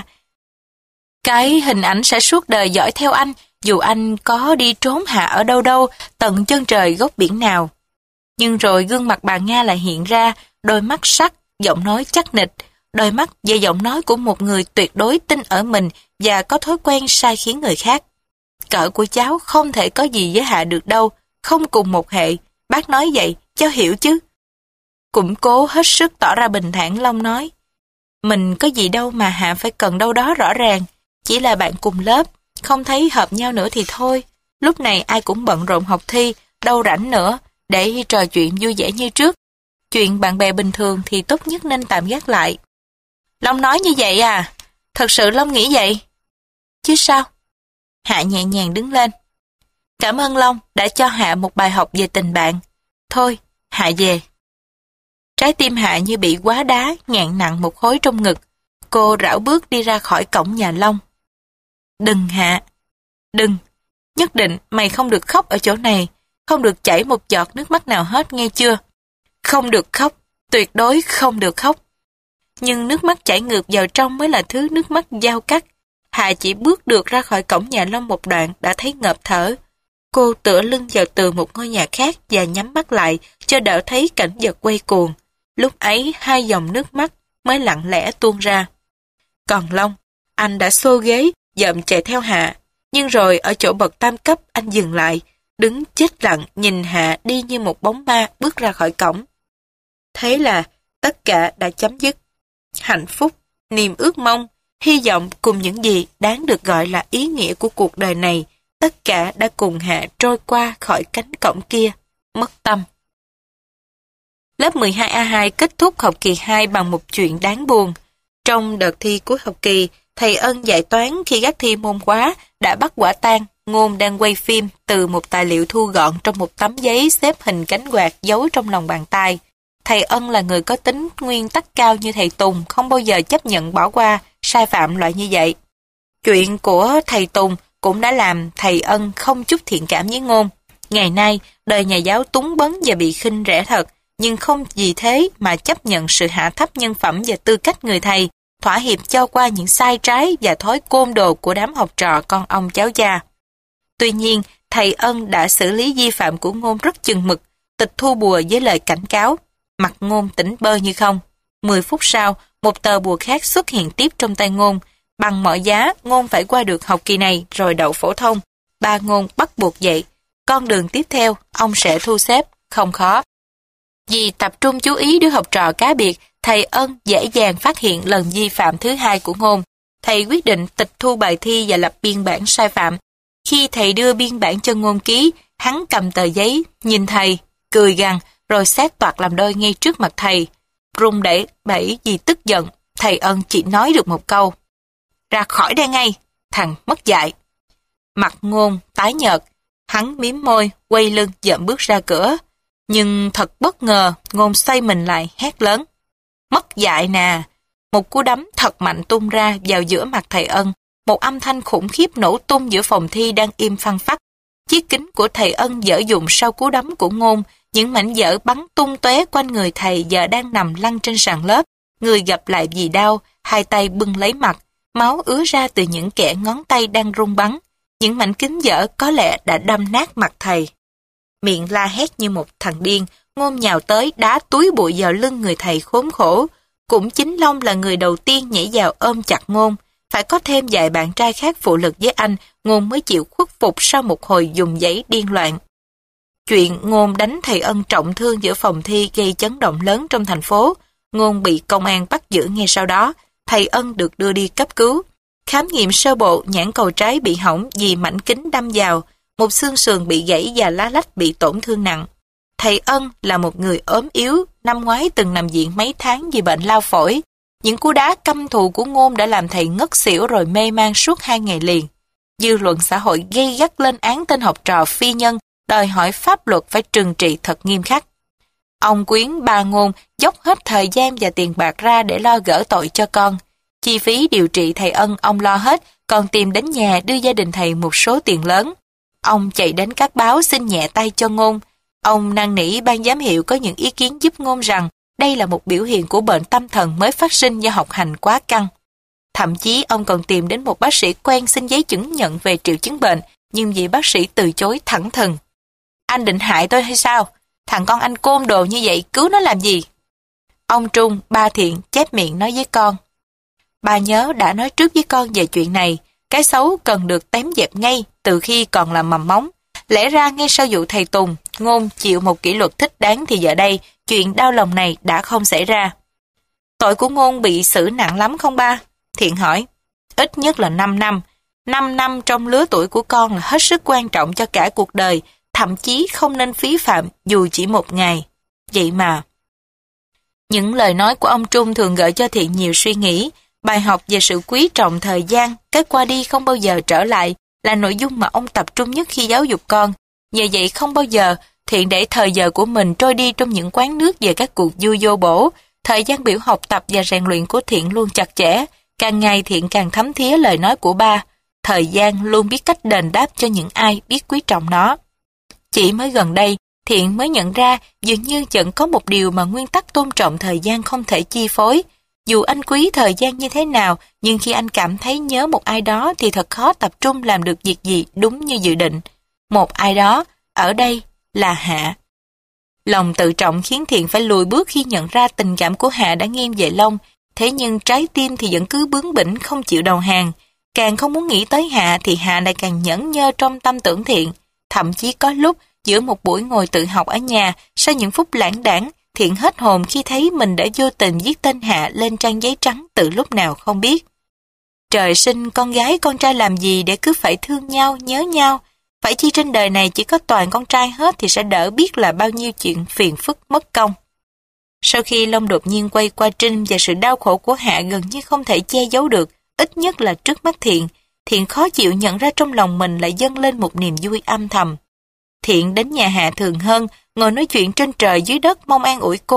Cái hình ảnh sẽ suốt đời dõi theo anh, dù anh có đi trốn Hạ ở đâu đâu, tận chân trời góc biển nào. Nhưng rồi gương mặt bà Nga lại hiện ra, đôi mắt sắc, giọng nói chắc nịch, đôi mắt và giọng nói của một người tuyệt đối tin ở mình và có thói quen sai khiến người khác. Cỡ của cháu không thể có gì với Hạ được đâu, không cùng một hệ, bác nói vậy, cháu hiểu chứ. Cũng cố hết sức tỏ ra bình thản, Long nói. Mình có gì đâu mà Hạ phải cần đâu đó rõ ràng, chỉ là bạn cùng lớp, không thấy hợp nhau nữa thì thôi. Lúc này ai cũng bận rộn học thi, đâu rảnh nữa, để trò chuyện vui vẻ như trước. Chuyện bạn bè bình thường thì tốt nhất nên tạm gác lại. Long nói như vậy à? Thật sự Long nghĩ vậy? Chứ sao? Hạ nhẹ nhàng đứng lên. Cảm ơn Long đã cho Hạ một bài học về tình bạn. Thôi, Hạ về. Trái tim Hạ như bị quá đá, nghẹn nặng một khối trong ngực. Cô rảo bước đi ra khỏi cổng nhà Long. Đừng Hạ, đừng. Nhất định mày không được khóc ở chỗ này. Không được chảy một giọt nước mắt nào hết, nghe chưa? Không được khóc, tuyệt đối không được khóc. Nhưng nước mắt chảy ngược vào trong mới là thứ nước mắt dao cắt. Hạ chỉ bước được ra khỏi cổng nhà Long một đoạn đã thấy ngợp thở. Cô tựa lưng vào tường một ngôi nhà khác và nhắm mắt lại cho đỡ thấy cảnh vật quay cuồng. Lúc ấy hai dòng nước mắt mới lặng lẽ tuôn ra. Còn Long, anh đã xô ghế, dậm chạy theo Hạ. Nhưng rồi ở chỗ bậc tam cấp anh dừng lại, đứng chết lặng nhìn Hạ đi như một bóng ma bước ra khỏi cổng. Thế là tất cả đã chấm dứt. Hạnh phúc, niềm ước mong, hy vọng cùng những gì đáng được gọi là ý nghĩa của cuộc đời này, tất cả đã cùng Hạ trôi qua khỏi cánh cổng kia, mất tâm. Lớp mười hai A hai kết thúc học kỳ hai bằng một chuyện đáng buồn. Trong đợt thi cuối học kỳ, thầy Ân dạy toán khi gác thi môn hóa đã bắt quả tang Ngôn đang quay phim từ một tài liệu thu gọn trong một tấm giấy xếp hình cánh quạt giấu trong lòng bàn tay. thầy Ân là người có tính nguyên tắc cao như thầy Tùng, không bao giờ chấp nhận bỏ qua sai phạm loại như vậy. Chuyện của thầy Tùng cũng đã làm thầy Ân không chút thiện cảm với Ngôn. Ngày nay, đời nhà giáo túng bấn và bị khinh rẻ thật, nhưng không vì thế mà chấp nhận sự hạ thấp nhân phẩm và tư cách người thầy, thỏa hiệp cho qua những sai trái và thói côn đồ của đám học trò con ông cháu cha. Tuy nhiên, thầy Ân đã xử lý vi phạm của Ngôn rất chừng mực, tịch thu bùa với lời cảnh cáo. Mặt Ngôn tỉnh bơ như không. Mười phút sau, một tờ bùa khác xuất hiện tiếp trong tay Ngôn. Bằng mọi giá, Ngôn phải qua được học kỳ này rồi đậu phổ thông. Ba Ngôn bắt buộc vậy. Con đường tiếp theo, ông sẽ thu xếp, không khó. Vì tập trung chú ý đứa học trò cá biệt, thầy Ân dễ dàng phát hiện lần vi phạm thứ hai của Ngôn. Thầy quyết định tịch thu bài thi và lập biên bản sai phạm. Khi thầy đưa biên bản cho Ngôn ký, hắn cầm tờ giấy, nhìn thầy, cười gằn, rồi xé toạc làm đôi ngay trước mặt thầy. Run đẩy bẩy vì tức giận, thầy Ân chỉ nói được một câu: "Ra khỏi đây ngay, thằng mất dạy." Mặt Ngôn tái nhợt, hắn mím môi, quay lưng dậm bước ra cửa. Nhưng thật bất ngờ, Ngôn xoay mình lại hét lớn: "Mất dạy nè!" Một cú đấm thật mạnh tung ra vào giữa mặt thầy Ân. Một âm thanh khủng khiếp nổ tung giữa phòng thi đang im phăng phắc. Chiếc kính của thầy Ân dở dụng sau cú đấm của Ngôn, những mảnh vỡ bắn tung tóe quanh người thầy giờ đang nằm lăn trên sàn lớp, người gập lại vì đau, hai tay bưng lấy mặt, máu ứa ra từ những kẽ ngón tay đang rung bắn. Những mảnh kính vỡ có lẽ đã đâm nát mặt thầy. Miệng la hét như một thằng điên, Ngôn nhào tới đá túi bụi vào lưng người thầy khốn khổ. Cũng chính Long là người đầu tiên nhảy vào ôm chặt Ngôn. Phải có thêm vài bạn trai khác phụ lực với anh, Ngôn mới chịu khuất phục sau một hồi dùng giấy điên loạn. Chuyện Ngôn đánh thầy Ân trọng thương giữa phòng thi gây chấn động lớn trong thành phố. Ngôn bị công an bắt giữ ngay sau đó. Thầy Ân được đưa đi cấp cứu. Khám nghiệm sơ bộ, nhãn cầu trái bị hỏng vì mảnh kính đâm vào, một xương sườn bị gãy và lá lách bị tổn thương nặng. Thầy Ân là một người ốm yếu, năm ngoái từng nằm viện mấy tháng vì bệnh lao phổi. Những cú đá căm thù của Ngôn đã làm thầy ngất xỉu rồi mê man suốt hai ngày liền. Dư luận xã hội gay gắt lên án tên học trò phi nhân, đòi hỏi pháp luật phải trừng trị thật nghiêm khắc. Ông Quyến ba Ngôn dốc hết thời gian và tiền bạc ra để lo gỡ tội cho con. Chi phí điều trị thầy Ân ông lo hết, còn tìm đến nhà đưa gia đình thầy một số tiền lớn. Ông chạy đến các báo xin nhẹ tay cho Ngôn. Ông năn nỉ ban giám hiệu có những ý kiến giúp Ngôn rằng đây là một biểu hiện của bệnh tâm thần mới phát sinh do học hành quá căng. Thậm chí ông còn tìm đến một bác sĩ quen xin giấy chứng nhận về triệu chứng bệnh, nhưng vị bác sĩ từ chối thẳng thừng. "Anh định hại tôi hay sao? Thằng con anh côn đồ như vậy cứu nó làm gì?" Ông Trung, ba Thiện chép miệng nói với con: "Ba nhớ đã nói trước với con về chuyện này, cái xấu cần được tém dẹp ngay từ khi còn là mầm móng. Lẽ ra ngay sau vụ thầy Tùng, Ngôn chịu một kỷ luật thích đáng thì giờ đây, chuyện đau lòng này đã không xảy ra." "Tội của Ngôn bị xử nặng lắm không ba?" Thiện hỏi. "Ít nhất là năm năm. năm năm trong lứa tuổi của con là hết sức quan trọng cho cả cuộc đời, thậm chí không nên phí phạm dù chỉ một ngày. Vậy mà..." Những lời nói của ông Trung thường gợi cho Thiện nhiều suy nghĩ. Bài học về sự quý trọng thời gian, cái qua đi không bao giờ trở lại, là nội dung mà ông tập trung nhất khi giáo dục con. Nhờ vậy không bao giờ Thiện để thời giờ của mình trôi đi trong những quán nước về các cuộc vui vô bổ. Thời gian biểu học tập và rèn luyện của Thiện luôn chặt chẽ. Càng ngày Thiện càng thấm thía lời nói của ba. Thời gian luôn biết cách đền đáp cho những ai biết quý trọng nó. Chỉ mới gần đây, Thiện mới nhận ra dường như vẫn có một điều mà nguyên tắc tôn trọng thời gian không thể chi phối. Dù anh quý thời gian như thế nào, nhưng khi anh cảm thấy nhớ một ai đó thì thật khó tập trung làm được việc gì đúng như dự định. Một ai đó, ở đây là Hạ. Lòng tự trọng khiến Thiện phải lùi bước khi nhận ra tình cảm của Hạ đã nghiêng về Long, thế nhưng trái tim thì vẫn cứ bướng bỉnh không chịu đầu hàng. Càng không muốn nghĩ tới Hạ thì Hạ lại càng nhẫn nhơ trong tâm tưởng Thiện. Thậm chí có lúc, giữa một buổi ngồi tự học ở nhà, sau những phút lãng đãng, Thiện hết hồn khi thấy mình đã vô tình viết tên Hạ lên trang giấy trắng từ lúc nào không biết. Trời sinh con gái con trai làm gì để cứ phải thương nhau, nhớ nhau. Phải chi trên đời này chỉ có toàn con trai hết thì sẽ đỡ biết là bao nhiêu chuyện phiền phức mất công. Sau khi Long đột nhiên quay qua Trinh và sự đau khổ của Hạ gần như không thể che giấu được, ít nhất là trước mắt Thiện, Thiện khó chịu nhận ra trong lòng mình lại dâng lên một niềm vui âm thầm. Thiện đến nhà Hạ thường hơn, ngồi nói chuyện trên trời dưới đất mong an ủi cô,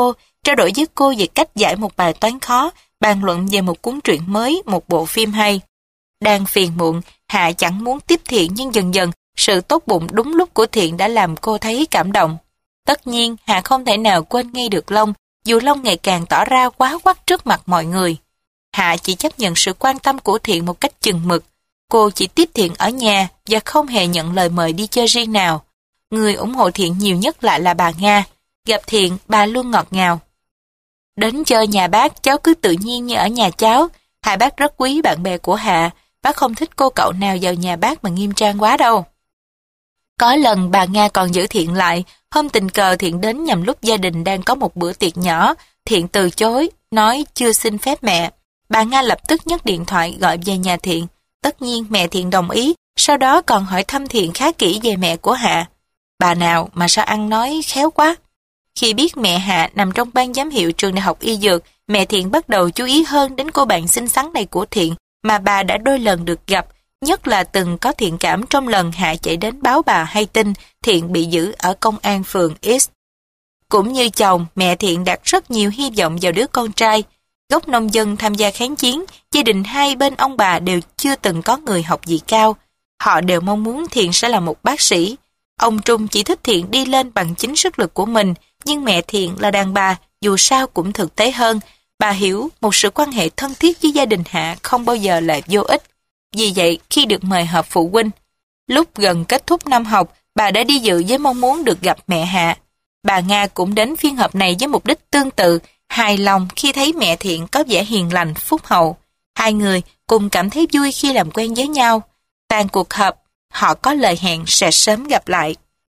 trao đổi với cô về cách giải một bài toán khó, bàn luận về một cuốn truyện mới, một bộ phim hay. Đang phiền muộn, Hạ chẳng muốn tiếp Thiện, nhưng dần dần, sự tốt bụng đúng lúc của Thiện đã làm cô thấy cảm động. Tất nhiên, Hạ không thể nào quên ngay được Long, dù Long ngày càng tỏ ra quá quắt trước mặt mọi người. Hạ chỉ chấp nhận sự quan tâm của Thiện một cách chừng mực. Cô chỉ tiếp Thiện ở nhà và không hề nhận lời mời đi chơi riêng nào. Người ủng hộ Thiện nhiều nhất lại là bà Nga. Gặp Thiện, bà luôn ngọt ngào. Đến chơi nhà bác, cháu cứ tự nhiên như ở nhà cháu. Hai bác rất quý bạn bè của Hạ. Bác không thích cô cậu nào vào nhà bác mà nghiêm trang quá đâu. Có lần bà Nga còn giữ Thiện lại. Hôm tình cờ Thiện đến nhằm lúc gia đình đang có một bữa tiệc nhỏ. Thiện từ chối, nói chưa xin phép mẹ. Bà Nga lập tức nhấc điện thoại gọi về nhà Thiện. Tất nhiên mẹ Thiện đồng ý, sau đó còn hỏi thăm Thiện khá kỹ về mẹ của Hạ. Bà nào mà sao ăn nói khéo quá. Khi biết mẹ Hạ nằm trong ban giám hiệu trường đại học y dược, mẹ Thiện bắt đầu chú ý hơn đến cô bạn xinh xắn này của Thiện mà bà đã đôi lần được gặp, nhất là từng có thiện cảm trong lần Hạ chạy đến báo bà hay tin Thiện bị giữ ở công an phường X. Cũng như chồng, mẹ Thiện đặt rất nhiều hy vọng vào đứa con trai. Gốc nông dân tham gia kháng chiến, gia đình hai bên ông bà đều chưa từng có người học gì cao. Họ đều mong muốn Thiện sẽ là một bác sĩ. Ông Trung chỉ thích Thiện đi lên bằng chính sức lực của mình, nhưng mẹ Thiện là đàn bà, dù sao cũng thực tế hơn. Bà hiểu một sự quan hệ thân thiết với gia đình Hạ không bao giờ là vô ích. Vì vậy, khi được mời họp phụ huynh, lúc gần kết thúc năm học, bà đã đi dự với mong muốn được gặp mẹ Hạ. Bà Nga cũng đến phiên họp này với mục đích tương tự, hài lòng khi thấy mẹ Thiện có vẻ hiền lành, phúc hậu. Hai người cùng cảm thấy vui khi làm quen với nhau. Tàn cuộc họp, họ có lời hẹn sẽ sớm gặp lại.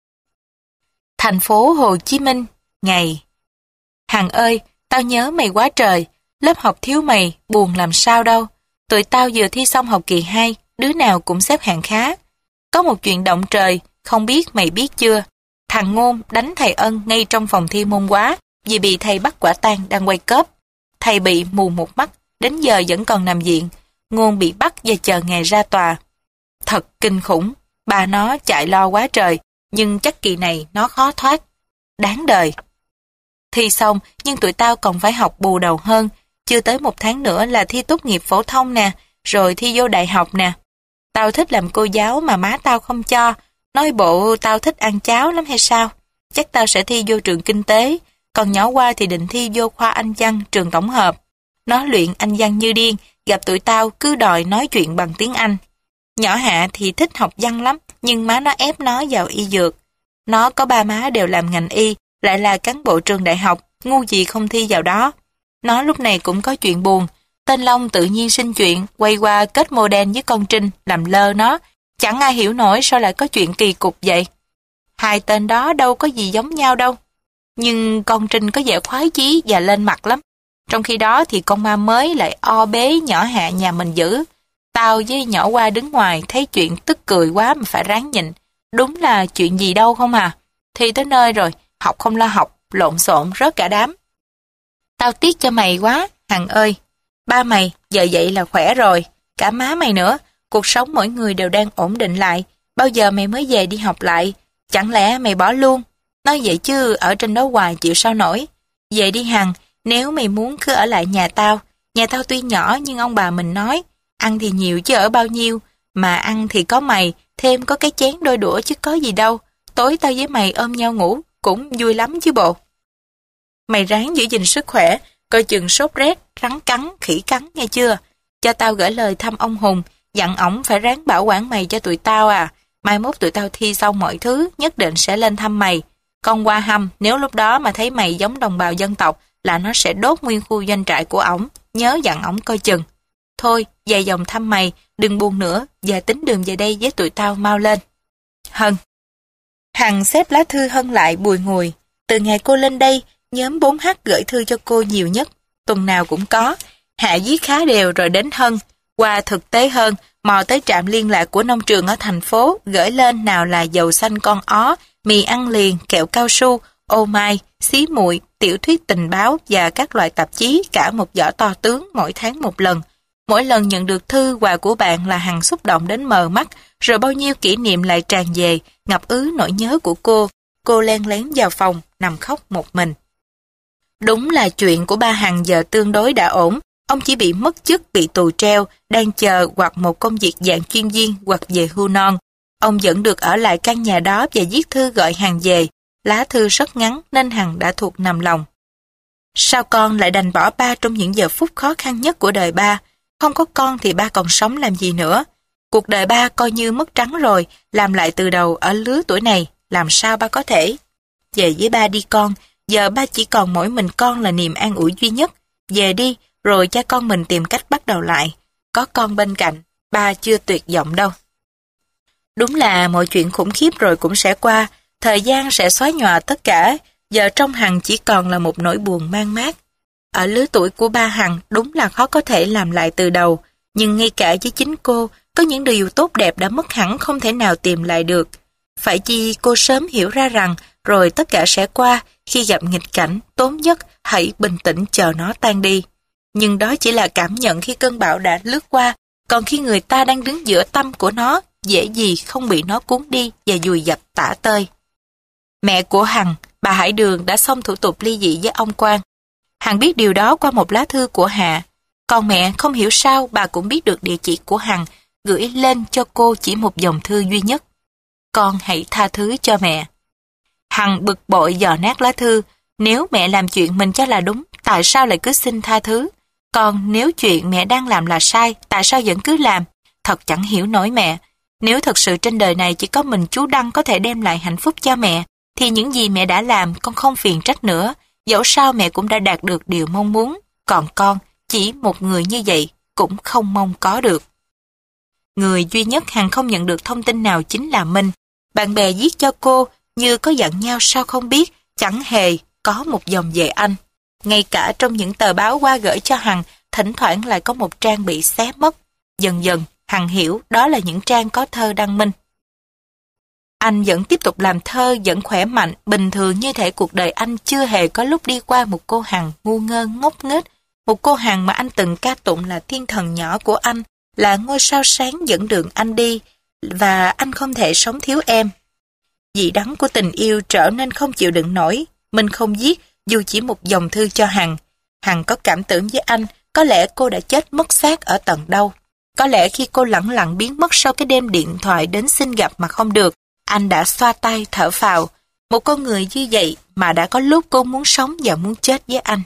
Thành phố Hồ Chí Minh, ngày. Hằng ơi, tao nhớ mày quá trời, lớp học thiếu mày, buồn làm sao đâu. Tụi tao vừa thi xong học kỳ hai, đứa nào cũng xếp hạng khá. Có một chuyện động trời, không biết mày biết chưa. Thằng Ngôn đánh thầy Ân ngay trong phòng thi môn hóa vì bị thầy bắt quả tang đang quay cớp. Thầy bị mù một mắt, đến giờ vẫn còn nằm viện. Ngôn bị bắt và chờ ngày ra tòa. Thật kinh khủng, bà nó chạy lo quá trời, nhưng chắc kỳ này nó khó thoát. Đáng đời. Thi xong, nhưng tụi tao còn phải học bù đầu hơn. Chưa tới một tháng nữa là thi tốt nghiệp phổ thông nè, rồi thi vô đại học nè. Tao thích làm cô giáo mà má tao không cho. Nói bộ tao thích ăn cháo lắm hay sao? Chắc tao sẽ thi vô trường kinh tế. Còn nhỏ Qua thì định thi vô khoa Anh văn trường tổng hợp. Nó luyện Anh văn như điên, gặp tụi tao cứ đòi nói chuyện bằng tiếng Anh. Nhỏ Hạ thì thích học văn lắm, nhưng má nó ép nó vào y dược. Nó có ba má đều làm ngành y, lại là cán bộ trường đại học, ngu gì không thi vào đó. Nó lúc này cũng có chuyện buồn. Tên Long tự nhiên sinh chuyện, quay qua kết model với con Trinh, làm lơ nó. Chẳng ai hiểu nổi sao lại có chuyện kỳ cục vậy. Hai tên đó đâu có gì giống nhau đâu. Nhưng con Trinh có vẻ khoái chí và lên mặt lắm. Trong khi đó thì con ma mới lại o bế nhỏ Hạ nhà mình dữ. Tao với nhỏ Qua đứng ngoài thấy chuyện tức cười quá mà phải ráng nhịn. Đúng là chuyện gì đâu không à. Thi tới nơi rồi, học không lo học, lộn xộn rớt cả đám. Tao tiếc cho mày quá, Hằng ơi. Ba mày, giờ vậy là khỏe rồi. Cả má mày nữa, cuộc sống mỗi người đều đang ổn định lại. Bao giờ mày mới về đi học lại? Chẳng lẽ mày bỏ luôn? Nói vậy chứ ở trên đó hoài chịu sao nổi. Về đi Hằng, nếu mày muốn cứ ở lại nhà tao. Nhà tao tuy nhỏ nhưng ông bà mình nói, ăn thì nhiều chứ ở bao nhiêu. Mà ăn thì có mày, thêm có cái chén đôi đũa chứ có gì đâu. Tối tao với mày ôm nhau ngủ, cũng vui lắm chứ bộ. Mày ráng giữ gìn sức khỏe, coi chừng sốt rét, rắn cắn, khỉ cắn nghe chưa? Cho tao gửi lời thăm ông Hùng, dặn ổng phải ráng bảo quản mày cho tụi tao à. Mai mốt tụi tao thi xong mọi thứ, nhất định sẽ lên thăm mày. Con Qua Hâm, nếu lúc đó mà thấy mày giống đồng bào dân tộc, là nó sẽ đốt nguyên khu doanh trại của ổng, nhớ dặn ổng coi chừng. Thôi, về dòng thăm mày, đừng buồn nữa, giờ tính đường về đây với tụi tao mau lên. Hân. Hằng xếp lá thư Hân lại bùi ngùi. Từ ngày cô lên đây, nhóm bốn H gửi thư cho cô nhiều nhất, tuần nào cũng có. Hạ viết khá đều rồi đến Hân. Qua thực tế hơn, mò tới trạm liên lạc của nông trường ở thành phố, gửi lên nào là dầu xanh con ó, mì ăn liền, kẹo cao su, ô mai, xí muội, tiểu thuyết tình báo và các loại tạp chí, cả một giỏ to tướng mỗi tháng một lần. Mỗi lần nhận được thư quà của bạn là Hằng xúc động đến mờ mắt, rồi bao nhiêu kỷ niệm lại tràn về, ngập ứ nỗi nhớ của cô. Cô len lén vào phòng, nằm khóc một mình. Đúng là chuyện của ba Hằng giờ tương đối đã ổn. Ông chỉ bị mất chức, bị tù treo, đang chờ hoặc một công việc dạng chuyên viên hoặc về hưu non. Ông vẫn được ở lại căn nhà đó và viết thư gọi Hằng về. Lá thư rất ngắn nên Hằng đã thuộc nằm lòng. Sao con lại đành bỏ ba trong những giờ phút khó khăn nhất của đời ba? Không có con thì ba còn sống làm gì nữa? Cuộc đời ba coi như mất trắng rồi, làm lại từ đầu ở lứa tuổi này, làm sao ba có thể? Về với ba đi con, giờ ba chỉ còn mỗi mình con là niềm an ủi duy nhất. Về đi, rồi cha con mình tìm cách bắt đầu lại. Có con bên cạnh, ba chưa tuyệt vọng đâu. Đúng là mọi chuyện khủng khiếp rồi cũng sẽ qua, thời gian sẽ xóa nhòa tất cả, giờ trong Hằng chỉ còn là một nỗi buồn man mác. Ở lứa tuổi của ba Hằng đúng là khó có thể làm lại từ đầu, nhưng ngay cả với chính cô, có những điều tốt đẹp đã mất hẳn không thể nào tìm lại được. Phải chi cô sớm hiểu ra rằng rồi tất cả sẽ qua, khi gặp nghịch cảnh, tốt nhất hãy bình tĩnh chờ nó tan đi. Nhưng đó chỉ là cảm nhận khi cơn bão đã lướt qua, còn khi người ta đang đứng giữa tâm của nó, dễ gì không bị nó cuốn đi và vùi dập tả tơi. Mẹ của Hằng, bà Hải Đường đã xong thủ tục ly dị với ông Quang. Hằng biết điều đó qua một lá thư của Hạ. Còn mẹ không hiểu sao bà cũng biết được địa chỉ của Hằng, gửi lên cho cô chỉ một dòng thư duy nhất. Con hãy tha thứ cho mẹ. Hằng bực bội dò nát lá thư. Nếu mẹ làm chuyện mình cho là đúng, tại sao lại cứ xin tha thứ? Còn nếu chuyện mẹ đang làm là sai, tại sao vẫn cứ làm? Thật chẳng hiểu nổi mẹ. Nếu thật sự trên đời này chỉ có mình chú Đăng có thể đem lại hạnh phúc cho mẹ, thì những gì mẹ đã làm con không phiền trách nữa. Dẫu sao mẹ cũng đã đạt được điều mong muốn. Còn con, chỉ một người như vậy cũng không mong có được. Người duy nhất Hằng không nhận được thông tin nào chính là Minh. Bạn bè viết cho cô như có dặn nhau sao không biết, chẳng hề có một dòng về anh. Ngay cả trong những tờ báo qua gửi cho Hằng, thỉnh thoảng lại có một trang bị xé mất. Dần dần, Hằng hiểu đó là những trang có thơ đăng Minh. Anh vẫn tiếp tục làm thơ, vẫn khỏe mạnh, bình thường như thể cuộc đời anh chưa hề có lúc đi qua một cô Hằng ngu ngơ ngốc nghếch, một cô Hằng mà anh từng ca tụng là thiên thần nhỏ của anh, là ngôi sao sáng dẫn đường anh đi, và anh không thể sống thiếu em. Vị đắng của tình yêu trở nên không chịu đựng nổi, mình không viết dù chỉ một dòng thư cho Hằng. Hằng có cảm tưởng với anh, có lẽ cô đã chết mất xác ở tận đâu. Có lẽ khi cô lẳng lặng biến mất sau cái đêm điện thoại đến xin gặp mà không được, anh đã xoa tay thở phào. Một con người như vậy mà đã có lúc cô muốn sống và muốn chết với anh.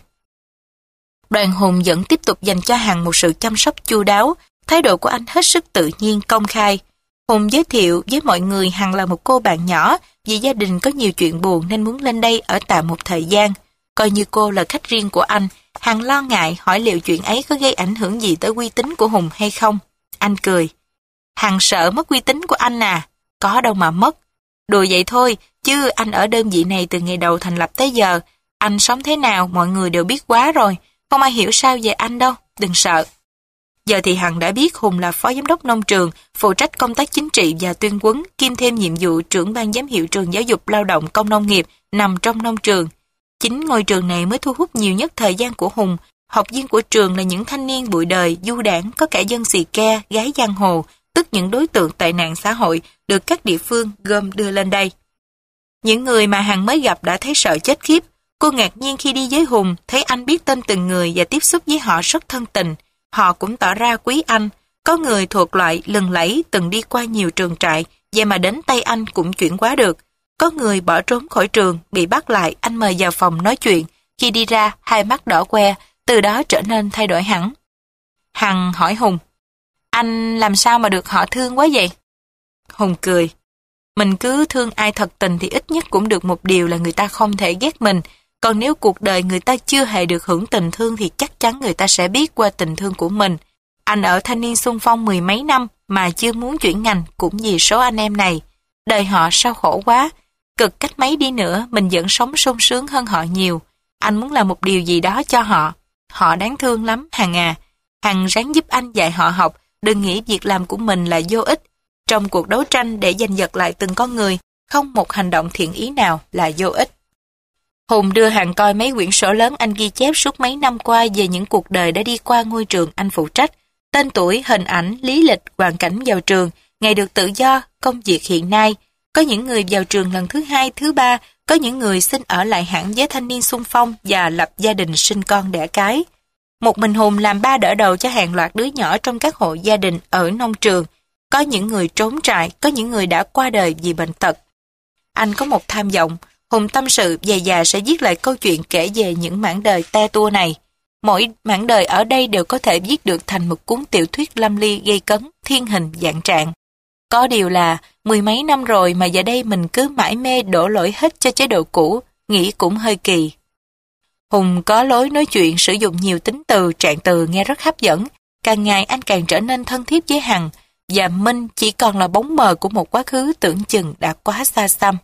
Đoàn Hùng vẫn tiếp tục dành cho Hằng một sự chăm sóc chu đáo, thái độ của anh hết sức tự nhiên, công khai. Hùng giới thiệu với mọi người Hằng là một cô bạn nhỏ, vì gia đình có nhiều chuyện buồn nên muốn lên đây ở tạm một thời gian. Coi như cô là khách riêng của anh, Hằng lo ngại hỏi liệu chuyện ấy có gây ảnh hưởng gì tới uy tín của Hùng hay không. Anh cười. Hằng sợ mất uy tín của anh à? Có đâu mà mất. Đùa vậy thôi, chứ anh ở đơn vị này từ ngày đầu thành lập tới giờ. Anh sống thế nào mọi người đều biết quá rồi, không ai hiểu sao về anh đâu, đừng sợ. Giờ thì Hằng đã biết Hùng là phó giám đốc nông trường, phụ trách công tác chính trị và tuyên huấn, kiêm thêm nhiệm vụ trưởng ban giám hiệu trường giáo dục lao động công nông nghiệp nằm trong nông trường. Chính ngôi trường này mới thu hút nhiều nhất thời gian của Hùng. Học viên của trường là những thanh niên bụi đời, du đảng, có cả dân xì ke, gái giang hồ, tức những đối tượng tệ nạn xã hội được các địa phương gom đưa lên đây. Những người mà Hằng mới gặp đã thấy sợ chết khiếp. Cô ngạc nhiên khi đi với Hùng, thấy anh biết tên từng người và tiếp xúc với họ rất thân tình. Họ cũng tỏ ra quý anh. Có người thuộc loại lừng lẫy từng đi qua nhiều trường trại, vậy mà đến tay anh cũng chuyển quá được. Có người bỏ trốn khỏi trường, bị bắt lại, anh mời vào phòng nói chuyện. Khi đi ra, hai mắt đỏ que, từ đó trở nên thay đổi hẳn. Hằng hỏi Hùng, anh làm sao mà được họ thương quá vậy? Hùng cười, mình cứ thương ai thật tình thì ít nhất cũng được một điều là người ta không thể ghét mình. Còn nếu cuộc đời người ta chưa hề được hưởng tình thương thì chắc chắn người ta sẽ biết qua tình thương của mình. Anh ở thanh niên xung phong mười mấy năm mà chưa muốn chuyển ngành cũng vì số anh em này. Đời họ sao khổ quá. Cực cách mấy đi nữa mình vẫn sống sung sướng hơn họ nhiều. Anh muốn làm một điều gì đó cho họ. Họ đáng thương lắm Hằng à. Hằng ráng giúp anh dạy họ học. Đừng nghĩ việc làm của mình là vô ích. Trong cuộc đấu tranh để giành giật lại từng con người, không một hành động thiện ý nào là vô ích. Hùng đưa Hằng coi mấy quyển sổ lớn anh ghi chép suốt mấy năm qua về những cuộc đời đã đi qua ngôi trường anh phụ trách. Tên tuổi, hình ảnh, lý lịch, hoàn cảnh vào trường, ngày được tự do, công việc hiện nay. Có những người vào trường lần thứ hai, thứ ba Có những người xin ở lại hẳn với thanh niên xung phong và lập gia đình sinh con đẻ cái. Một mình Hùng làm ba đỡ đầu cho hàng loạt đứa nhỏ trong các hộ gia đình ở nông trường. Có những người trốn trại, có những người đã qua đời vì bệnh tật. Anh có một tham vọng, Hùng tâm sự về già sẽ viết lại câu chuyện kể về những mảng đời te tua này. Mỗi mảng đời ở đây đều có thể viết được thành một cuốn tiểu thuyết lâm ly gây cấn, thiên hình vạn trạng. Có điều là, mười mấy năm rồi mà giờ đây mình cứ mãi mê đổ lỗi hết cho chế độ cũ, nghĩ cũng hơi kỳ. Hùng có lối nói chuyện sử dụng nhiều tính từ, trạng từ nghe rất hấp dẫn. Càng ngày anh càng trở nên thân thiết với Hằng, và Minh chỉ còn là bóng mờ của một quá khứ tưởng chừng đã quá xa xăm.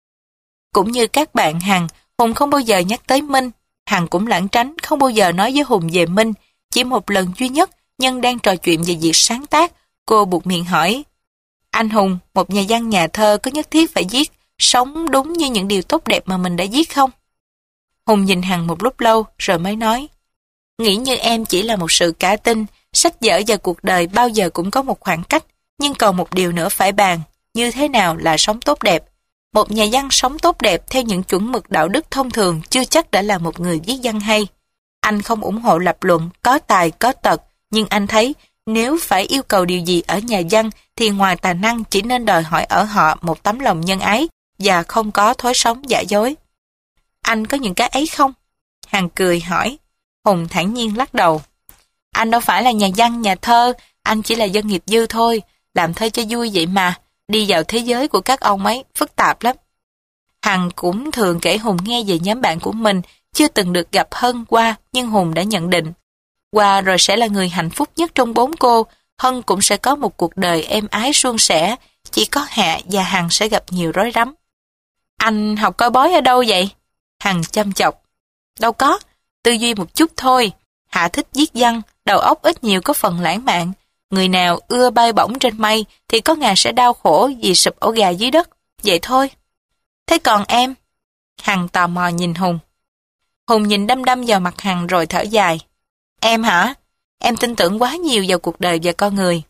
Cũng như các bạn Hằng, Hùng không bao giờ nhắc tới Minh. Hằng cũng lảng tránh, không bao giờ nói với Hùng về Minh. Chỉ một lần duy nhất, nhân đang trò chuyện về việc sáng tác, cô buộc miệng hỏi: Anh Hùng, một nhà văn nhà thơ có nhất thiết phải viết sống đúng như những điều tốt đẹp mà mình đã viết không? Hùng nhìn Hằng một lúc lâu rồi mới nói: Nghĩ như em chỉ là một sự cả tin, sách vở và cuộc đời bao giờ cũng có một khoảng cách, nhưng còn một điều nữa phải bàn, như thế nào là sống tốt đẹp. Một nhà văn sống tốt đẹp theo những chuẩn mực đạo đức thông thường chưa chắc đã là một người viết văn hay. Anh không ủng hộ lập luận có tài có tật, nhưng anh thấy nếu phải yêu cầu điều gì ở nhà văn thì ngoài tài năng chỉ nên đòi hỏi ở họ một tấm lòng nhân ái và không có thói sống giả dối. Anh có những cái ấy không? Hằng cười hỏi. Hùng thản nhiên lắc đầu. Anh đâu phải là nhà văn nhà thơ, anh chỉ là dân nghiệp dư thôi, làm thơ cho vui vậy mà, đi vào thế giới của các ông ấy phức tạp lắm. Hằng cũng thường kể Hùng nghe về nhóm bạn của mình, chưa từng được gặp Hân qua, nhưng Hùng đã nhận định qua rồi sẽ là người hạnh phúc nhất trong bốn cô. Hân cũng sẽ có một cuộc đời êm ái suôn sẻ, chỉ có Hạ và Hằng sẽ gặp nhiều rối rắm. Anh học coi bói ở đâu vậy? Hằng chăm chọc. Đâu có, tư duy một chút thôi. Hạ thích viết văn, đầu óc ít nhiều có phần lãng mạn. Người nào ưa bay bổng trên mây thì có ngày sẽ đau khổ vì sụp ổ gà dưới đất. Vậy thôi. Thế còn em? Hằng tò mò nhìn Hùng. Hùng nhìn đăm đăm vào mặt Hằng rồi thở dài. Em hả? Em tin tưởng quá nhiều vào cuộc đời và con người.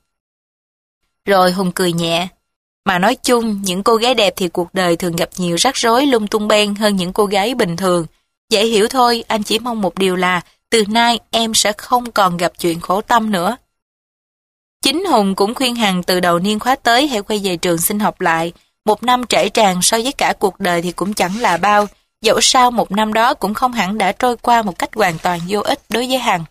Rồi Hùng cười nhẹ. Mà nói chung, những cô gái đẹp thì cuộc đời thường gặp nhiều rắc rối lung tung beng hơn những cô gái bình thường. Dễ hiểu thôi, anh chỉ mong một điều là từ nay em sẽ không còn gặp chuyện khổ tâm nữa. Chính Hùng cũng khuyên Hằng từ đầu niên khóa tới hãy quay về trường xin học lại. Một năm trễ tràn so với cả cuộc đời thì cũng chẳng là bao. Dẫu sao một năm đó cũng không hẳn đã trôi qua một cách hoàn toàn vô ích đối với Hằng.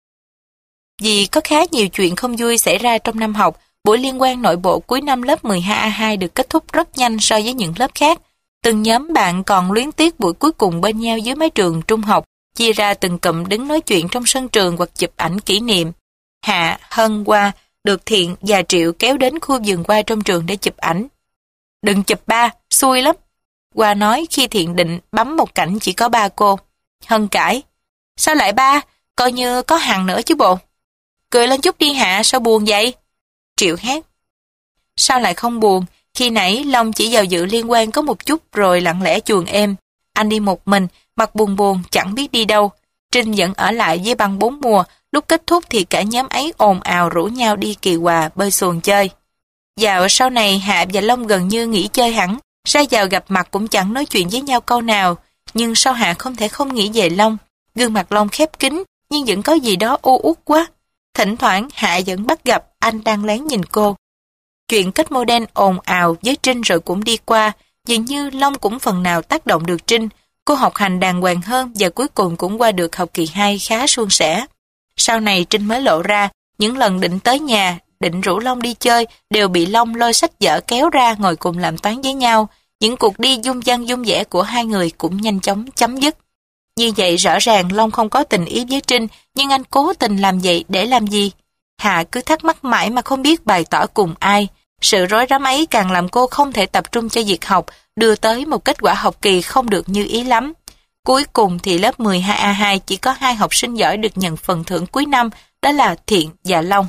Vì có khá nhiều chuyện không vui xảy ra trong năm học, buổi liên hoan nội bộ cuối năm lớp mười hai A hai được kết thúc rất nhanh so với những lớp khác. Từng nhóm bạn còn luyến tiếc buổi cuối cùng bên nhau dưới mái trường trung học, chia ra từng cụm đứng nói chuyện trong sân trường hoặc chụp ảnh kỷ niệm. Hạ, Hân, Hoa được Thiện và Triệu kéo đến khu vườn hoa trong trường để chụp ảnh. Đừng chụp ba, xui lắm. Hoa nói khi Thiện định bấm một cảnh chỉ có ba cô. Hân cãi. Sao lại ba? Coi như có Hằng nữa chứ bộ. Cười lên chút đi Hạ, sao buồn vậy? Triệu hét. Sao lại không buồn? Khi nãy Long chỉ vào dự liên quan có một chút rồi lặng lẽ chuồn êm. Anh đi một mình, mặt buồn buồn, chẳng biết đi đâu. Trinh vẫn ở lại với băng bốn mùa, lúc kết thúc thì cả nhóm ấy ồn ào rủ nhau đi Kỳ Hòa bơi xuồng chơi. Dạo sau này Hạ và Long gần như nghỉ chơi hẳn, ra vào gặp mặt cũng chẳng nói chuyện với nhau câu nào. Nhưng sao Hạ không thể không nghĩ về Long? Gương mặt Long khép kín, nhưng vẫn có gì đó u uất quá. Thỉnh thoảng Hạ vẫn bắt gặp anh đang lén nhìn cô. Chuyện kết mô đen ồn ào với Trinh rồi cũng đi qua, dường như Long cũng phần nào tác động được Trinh. Cô học hành đàng hoàng hơn và cuối cùng cũng qua được học kỳ hai khá suôn sẻ. Sau này Trinh mới lộ ra, những lần định tới nhà, định rủ Long đi chơi, đều bị Long lôi sách vở kéo ra ngồi cùng làm toán với nhau. Những cuộc đi dung dăng dung dẻ của hai người cũng nhanh chóng chấm dứt. Như vậy rõ ràng Long không có tình ý với Trinh, nhưng anh cố tình làm vậy để làm gì? Hạ cứ thắc mắc mãi mà không biết bày tỏ cùng ai. Sự rối rắm ấy càng làm cô không thể tập trung cho việc học, đưa tới một kết quả học kỳ không được như ý lắm. Cuối cùng thì lớp mười hai A hai chỉ có hai học sinh giỏi được nhận phần thưởng cuối năm, đó là Thiện và Long.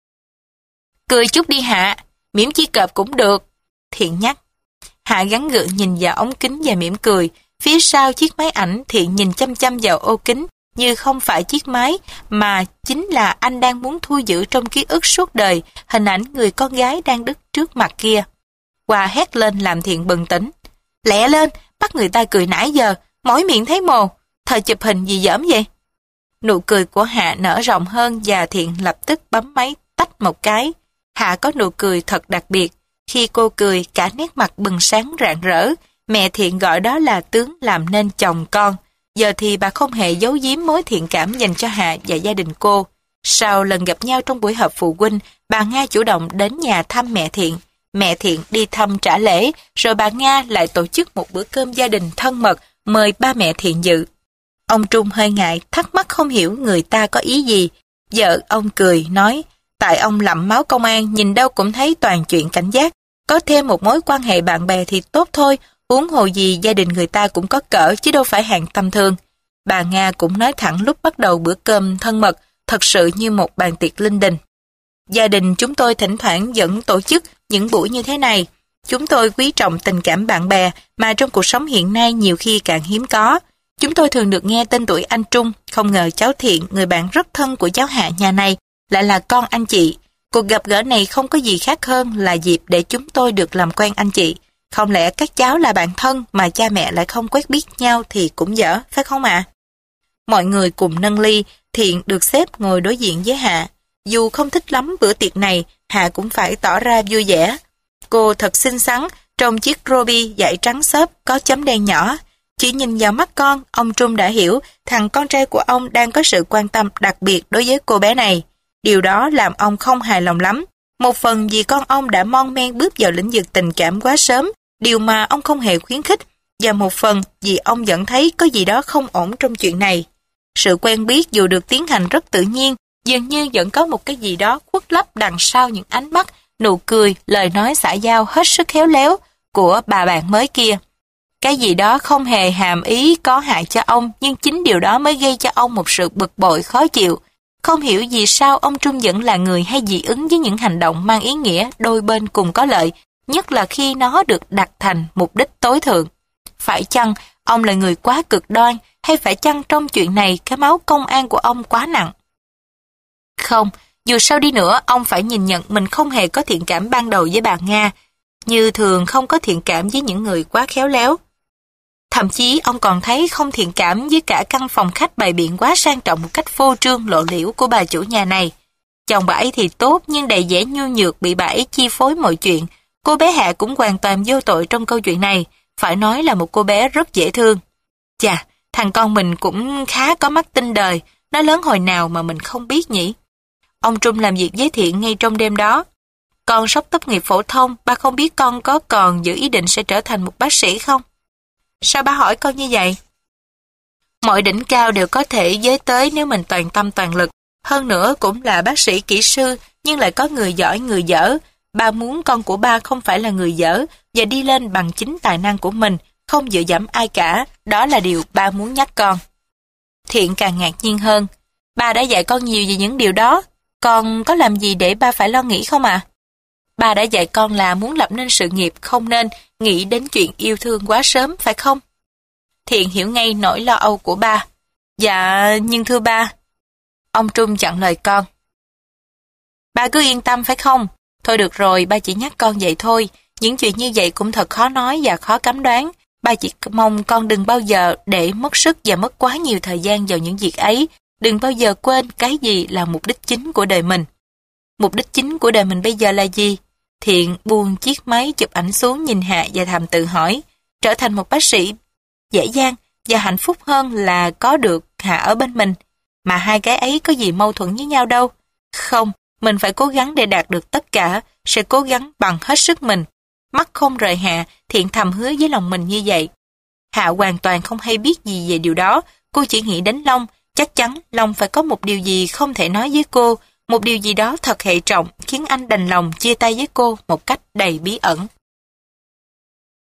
Cười chút đi Hạ, mỉm chi cọp cũng được. Thiện nhắc. Hạ gắng gượng nhìn vào ống kính và mỉm cười. Phía sau chiếc máy ảnh Thiện nhìn chăm chăm vào ô kính, như không phải chiếc máy, mà chính là anh đang muốn thu giữ trong ký ức suốt đời hình ảnh người con gái đang đứng trước mặt kia. Hoa hét lên làm Thiện bừng tỉnh. Lẹ lên, bắt người ta cười nãy giờ, mỏi miệng thấy mồ, thời chụp hình gì dởm vậy? Nụ cười của Hạ nở rộng hơn và Thiện lập tức bấm máy tách một cái. Hạ có nụ cười thật đặc biệt. Khi cô cười, cả nét mặt bừng sáng rạng rỡ. Mẹ Thiện gọi đó là tướng làm nên chồng con. Giờ thì bà không hề giấu giếm mối thiện cảm dành cho Hạ và gia đình cô. Sau lần gặp nhau trong buổi họp phụ huynh, bà Nga chủ động đến nhà thăm mẹ Thiện. Mẹ Thiện đi thăm trả lễ, rồi bà Nga lại tổ chức một bữa cơm gia đình thân mật, mời ba mẹ Thiện dự. Ông Trung hơi ngại, thắc mắc không hiểu người ta có ý gì. Vợ ông cười, nói, tại ông lậm máu công an, nhìn đâu cũng thấy toàn chuyện cảnh giác. Có thêm một mối quan hệ bạn bè thì tốt thôi, huống hồ gì gia đình người ta cũng có cỡ chứ đâu phải hàng tầm thường. Bà Nga cũng nói thẳng lúc bắt đầu bữa cơm thân mật, thật sự như một bàn tiệc linh đình. Gia đình chúng tôi thỉnh thoảng vẫn tổ chức những buổi như thế này. Chúng tôi quý trọng tình cảm bạn bè mà trong cuộc sống hiện nay nhiều khi càng hiếm có. Chúng tôi thường được nghe tên tuổi anh Trung, không ngờ cháu Thiện, người bạn rất thân của cháu Hạ nhà này, lại là con anh chị. Cuộc gặp gỡ này không có gì khác hơn là dịp để chúng tôi được làm quen anh chị. Không lẽ các cháu là bạn thân mà cha mẹ lại không quen biết nhau thì cũng dở, phải không ạ? Mọi người cùng nâng ly, Thiện được xếp ngồi đối diện với Hạ. Dù không thích lắm bữa tiệc này, Hạ cũng phải tỏ ra vui vẻ. Cô thật xinh xắn, trong chiếc robe dải trắng xốp có chấm đen nhỏ. Chỉ nhìn vào mắt con, ông Trung đã hiểu thằng con trai của ông đang có sự quan tâm đặc biệt đối với cô bé này. Điều đó làm ông không hài lòng lắm. Một phần vì con ông đã mon men bước vào lĩnh vực tình cảm quá sớm, điều mà ông không hề khuyến khích, và một phần vì ông vẫn thấy có gì đó không ổn trong chuyện này. Sự quen biết dù được tiến hành rất tự nhiên, dường như vẫn có một cái gì đó khuất lấp đằng sau những ánh mắt, nụ cười, lời nói xã giao hết sức khéo léo của bà bạn mới kia. Cái gì đó không hề hàm ý có hại cho ông, nhưng chính điều đó mới gây cho ông một sự bực bội khó chịu. Không hiểu vì sao ông Trung vẫn là người hay dị ứng với những hành động mang ý nghĩa đôi bên cùng có lợi, nhất là khi nó được đặt thành mục đích tối thượng. Phải chăng ông là người quá cực đoan, hay phải chăng trong chuyện này cái máu công an của ông quá nặng? Không, dù sao đi nữa, ông phải nhìn nhận mình không hề có thiện cảm ban đầu với bà Nga, như thường không có thiện cảm với những người quá khéo léo. Thậm chí ông còn thấy không thiện cảm với cả căn phòng khách bày biện quá sang trọng một cách phô trương lộ liễu của bà chủ nhà này. Chồng bà ấy thì tốt nhưng đầy vẻ nhu nhược, bị bà ấy chi phối mọi chuyện. Cô bé Hạ cũng hoàn toàn vô tội trong câu chuyện này, phải nói là một cô bé rất dễ thương. Chà, thằng con mình cũng khá có mắt tinh đời, nó lớn hồi nào mà mình không biết nhỉ? Ông Trung làm việc với Thiện ngay trong đêm đó. Con sắp tốt nghiệp phổ thông, ba không biết con có còn giữ ý định sẽ trở thành một bác sĩ không? Sao ba hỏi con như vậy? Mọi đỉnh cao đều có thể với tới nếu mình toàn tâm toàn lực. Hơn nữa cũng là bác sĩ kỹ sư, nhưng lại có người giỏi người dở. Ba muốn con của ba không phải là người dở và đi lên bằng chính tài năng của mình, không dựa dẫm ai cả. Đó là điều ba muốn nhắc con. Thiện càng ngạc nhiên hơn. Ba đã dạy con nhiều về những điều đó. Con có làm gì để ba phải lo nghĩ không ạ? À? Ba đã dạy con là muốn lập nên sự nghiệp, không nên nghĩ đến chuyện yêu thương quá sớm, phải không? Thiện hiểu ngay nỗi lo âu của ba. Dạ, nhưng thưa ba. Ông Trung chặn lời con. Ba cứ yên tâm phải không? Thôi được rồi, ba chỉ nhắc con vậy thôi. Những chuyện như vậy cũng thật khó nói và khó cấm đoán. Ba chỉ mong con đừng bao giờ để mất sức và mất quá nhiều thời gian vào những việc ấy. Đừng bao giờ quên cái gì là mục đích chính của đời mình. Mục đích chính của đời mình bây giờ là gì? Thiện buông chiếc máy chụp ảnh xuống nhìn Hạ và thầm tự hỏi. Trở thành một bác sĩ dễ dàng và hạnh phúc hơn là có được Hạ ở bên mình. Mà hai cái ấy có gì mâu thuẫn với nhau đâu. Không, mình phải cố gắng để đạt được tất cả, sẽ cố gắng bằng hết sức mình. Mắt không rời Hạ, Thiện thầm hứa với lòng mình như vậy. Hạ hoàn toàn không hay biết gì về điều đó, cô chỉ nghĩ đến Long. Chắc chắn Long phải có một điều gì không thể nói với cô, một điều gì đó thật hệ trọng khiến anh đành lòng chia tay với cô một cách đầy bí ẩn.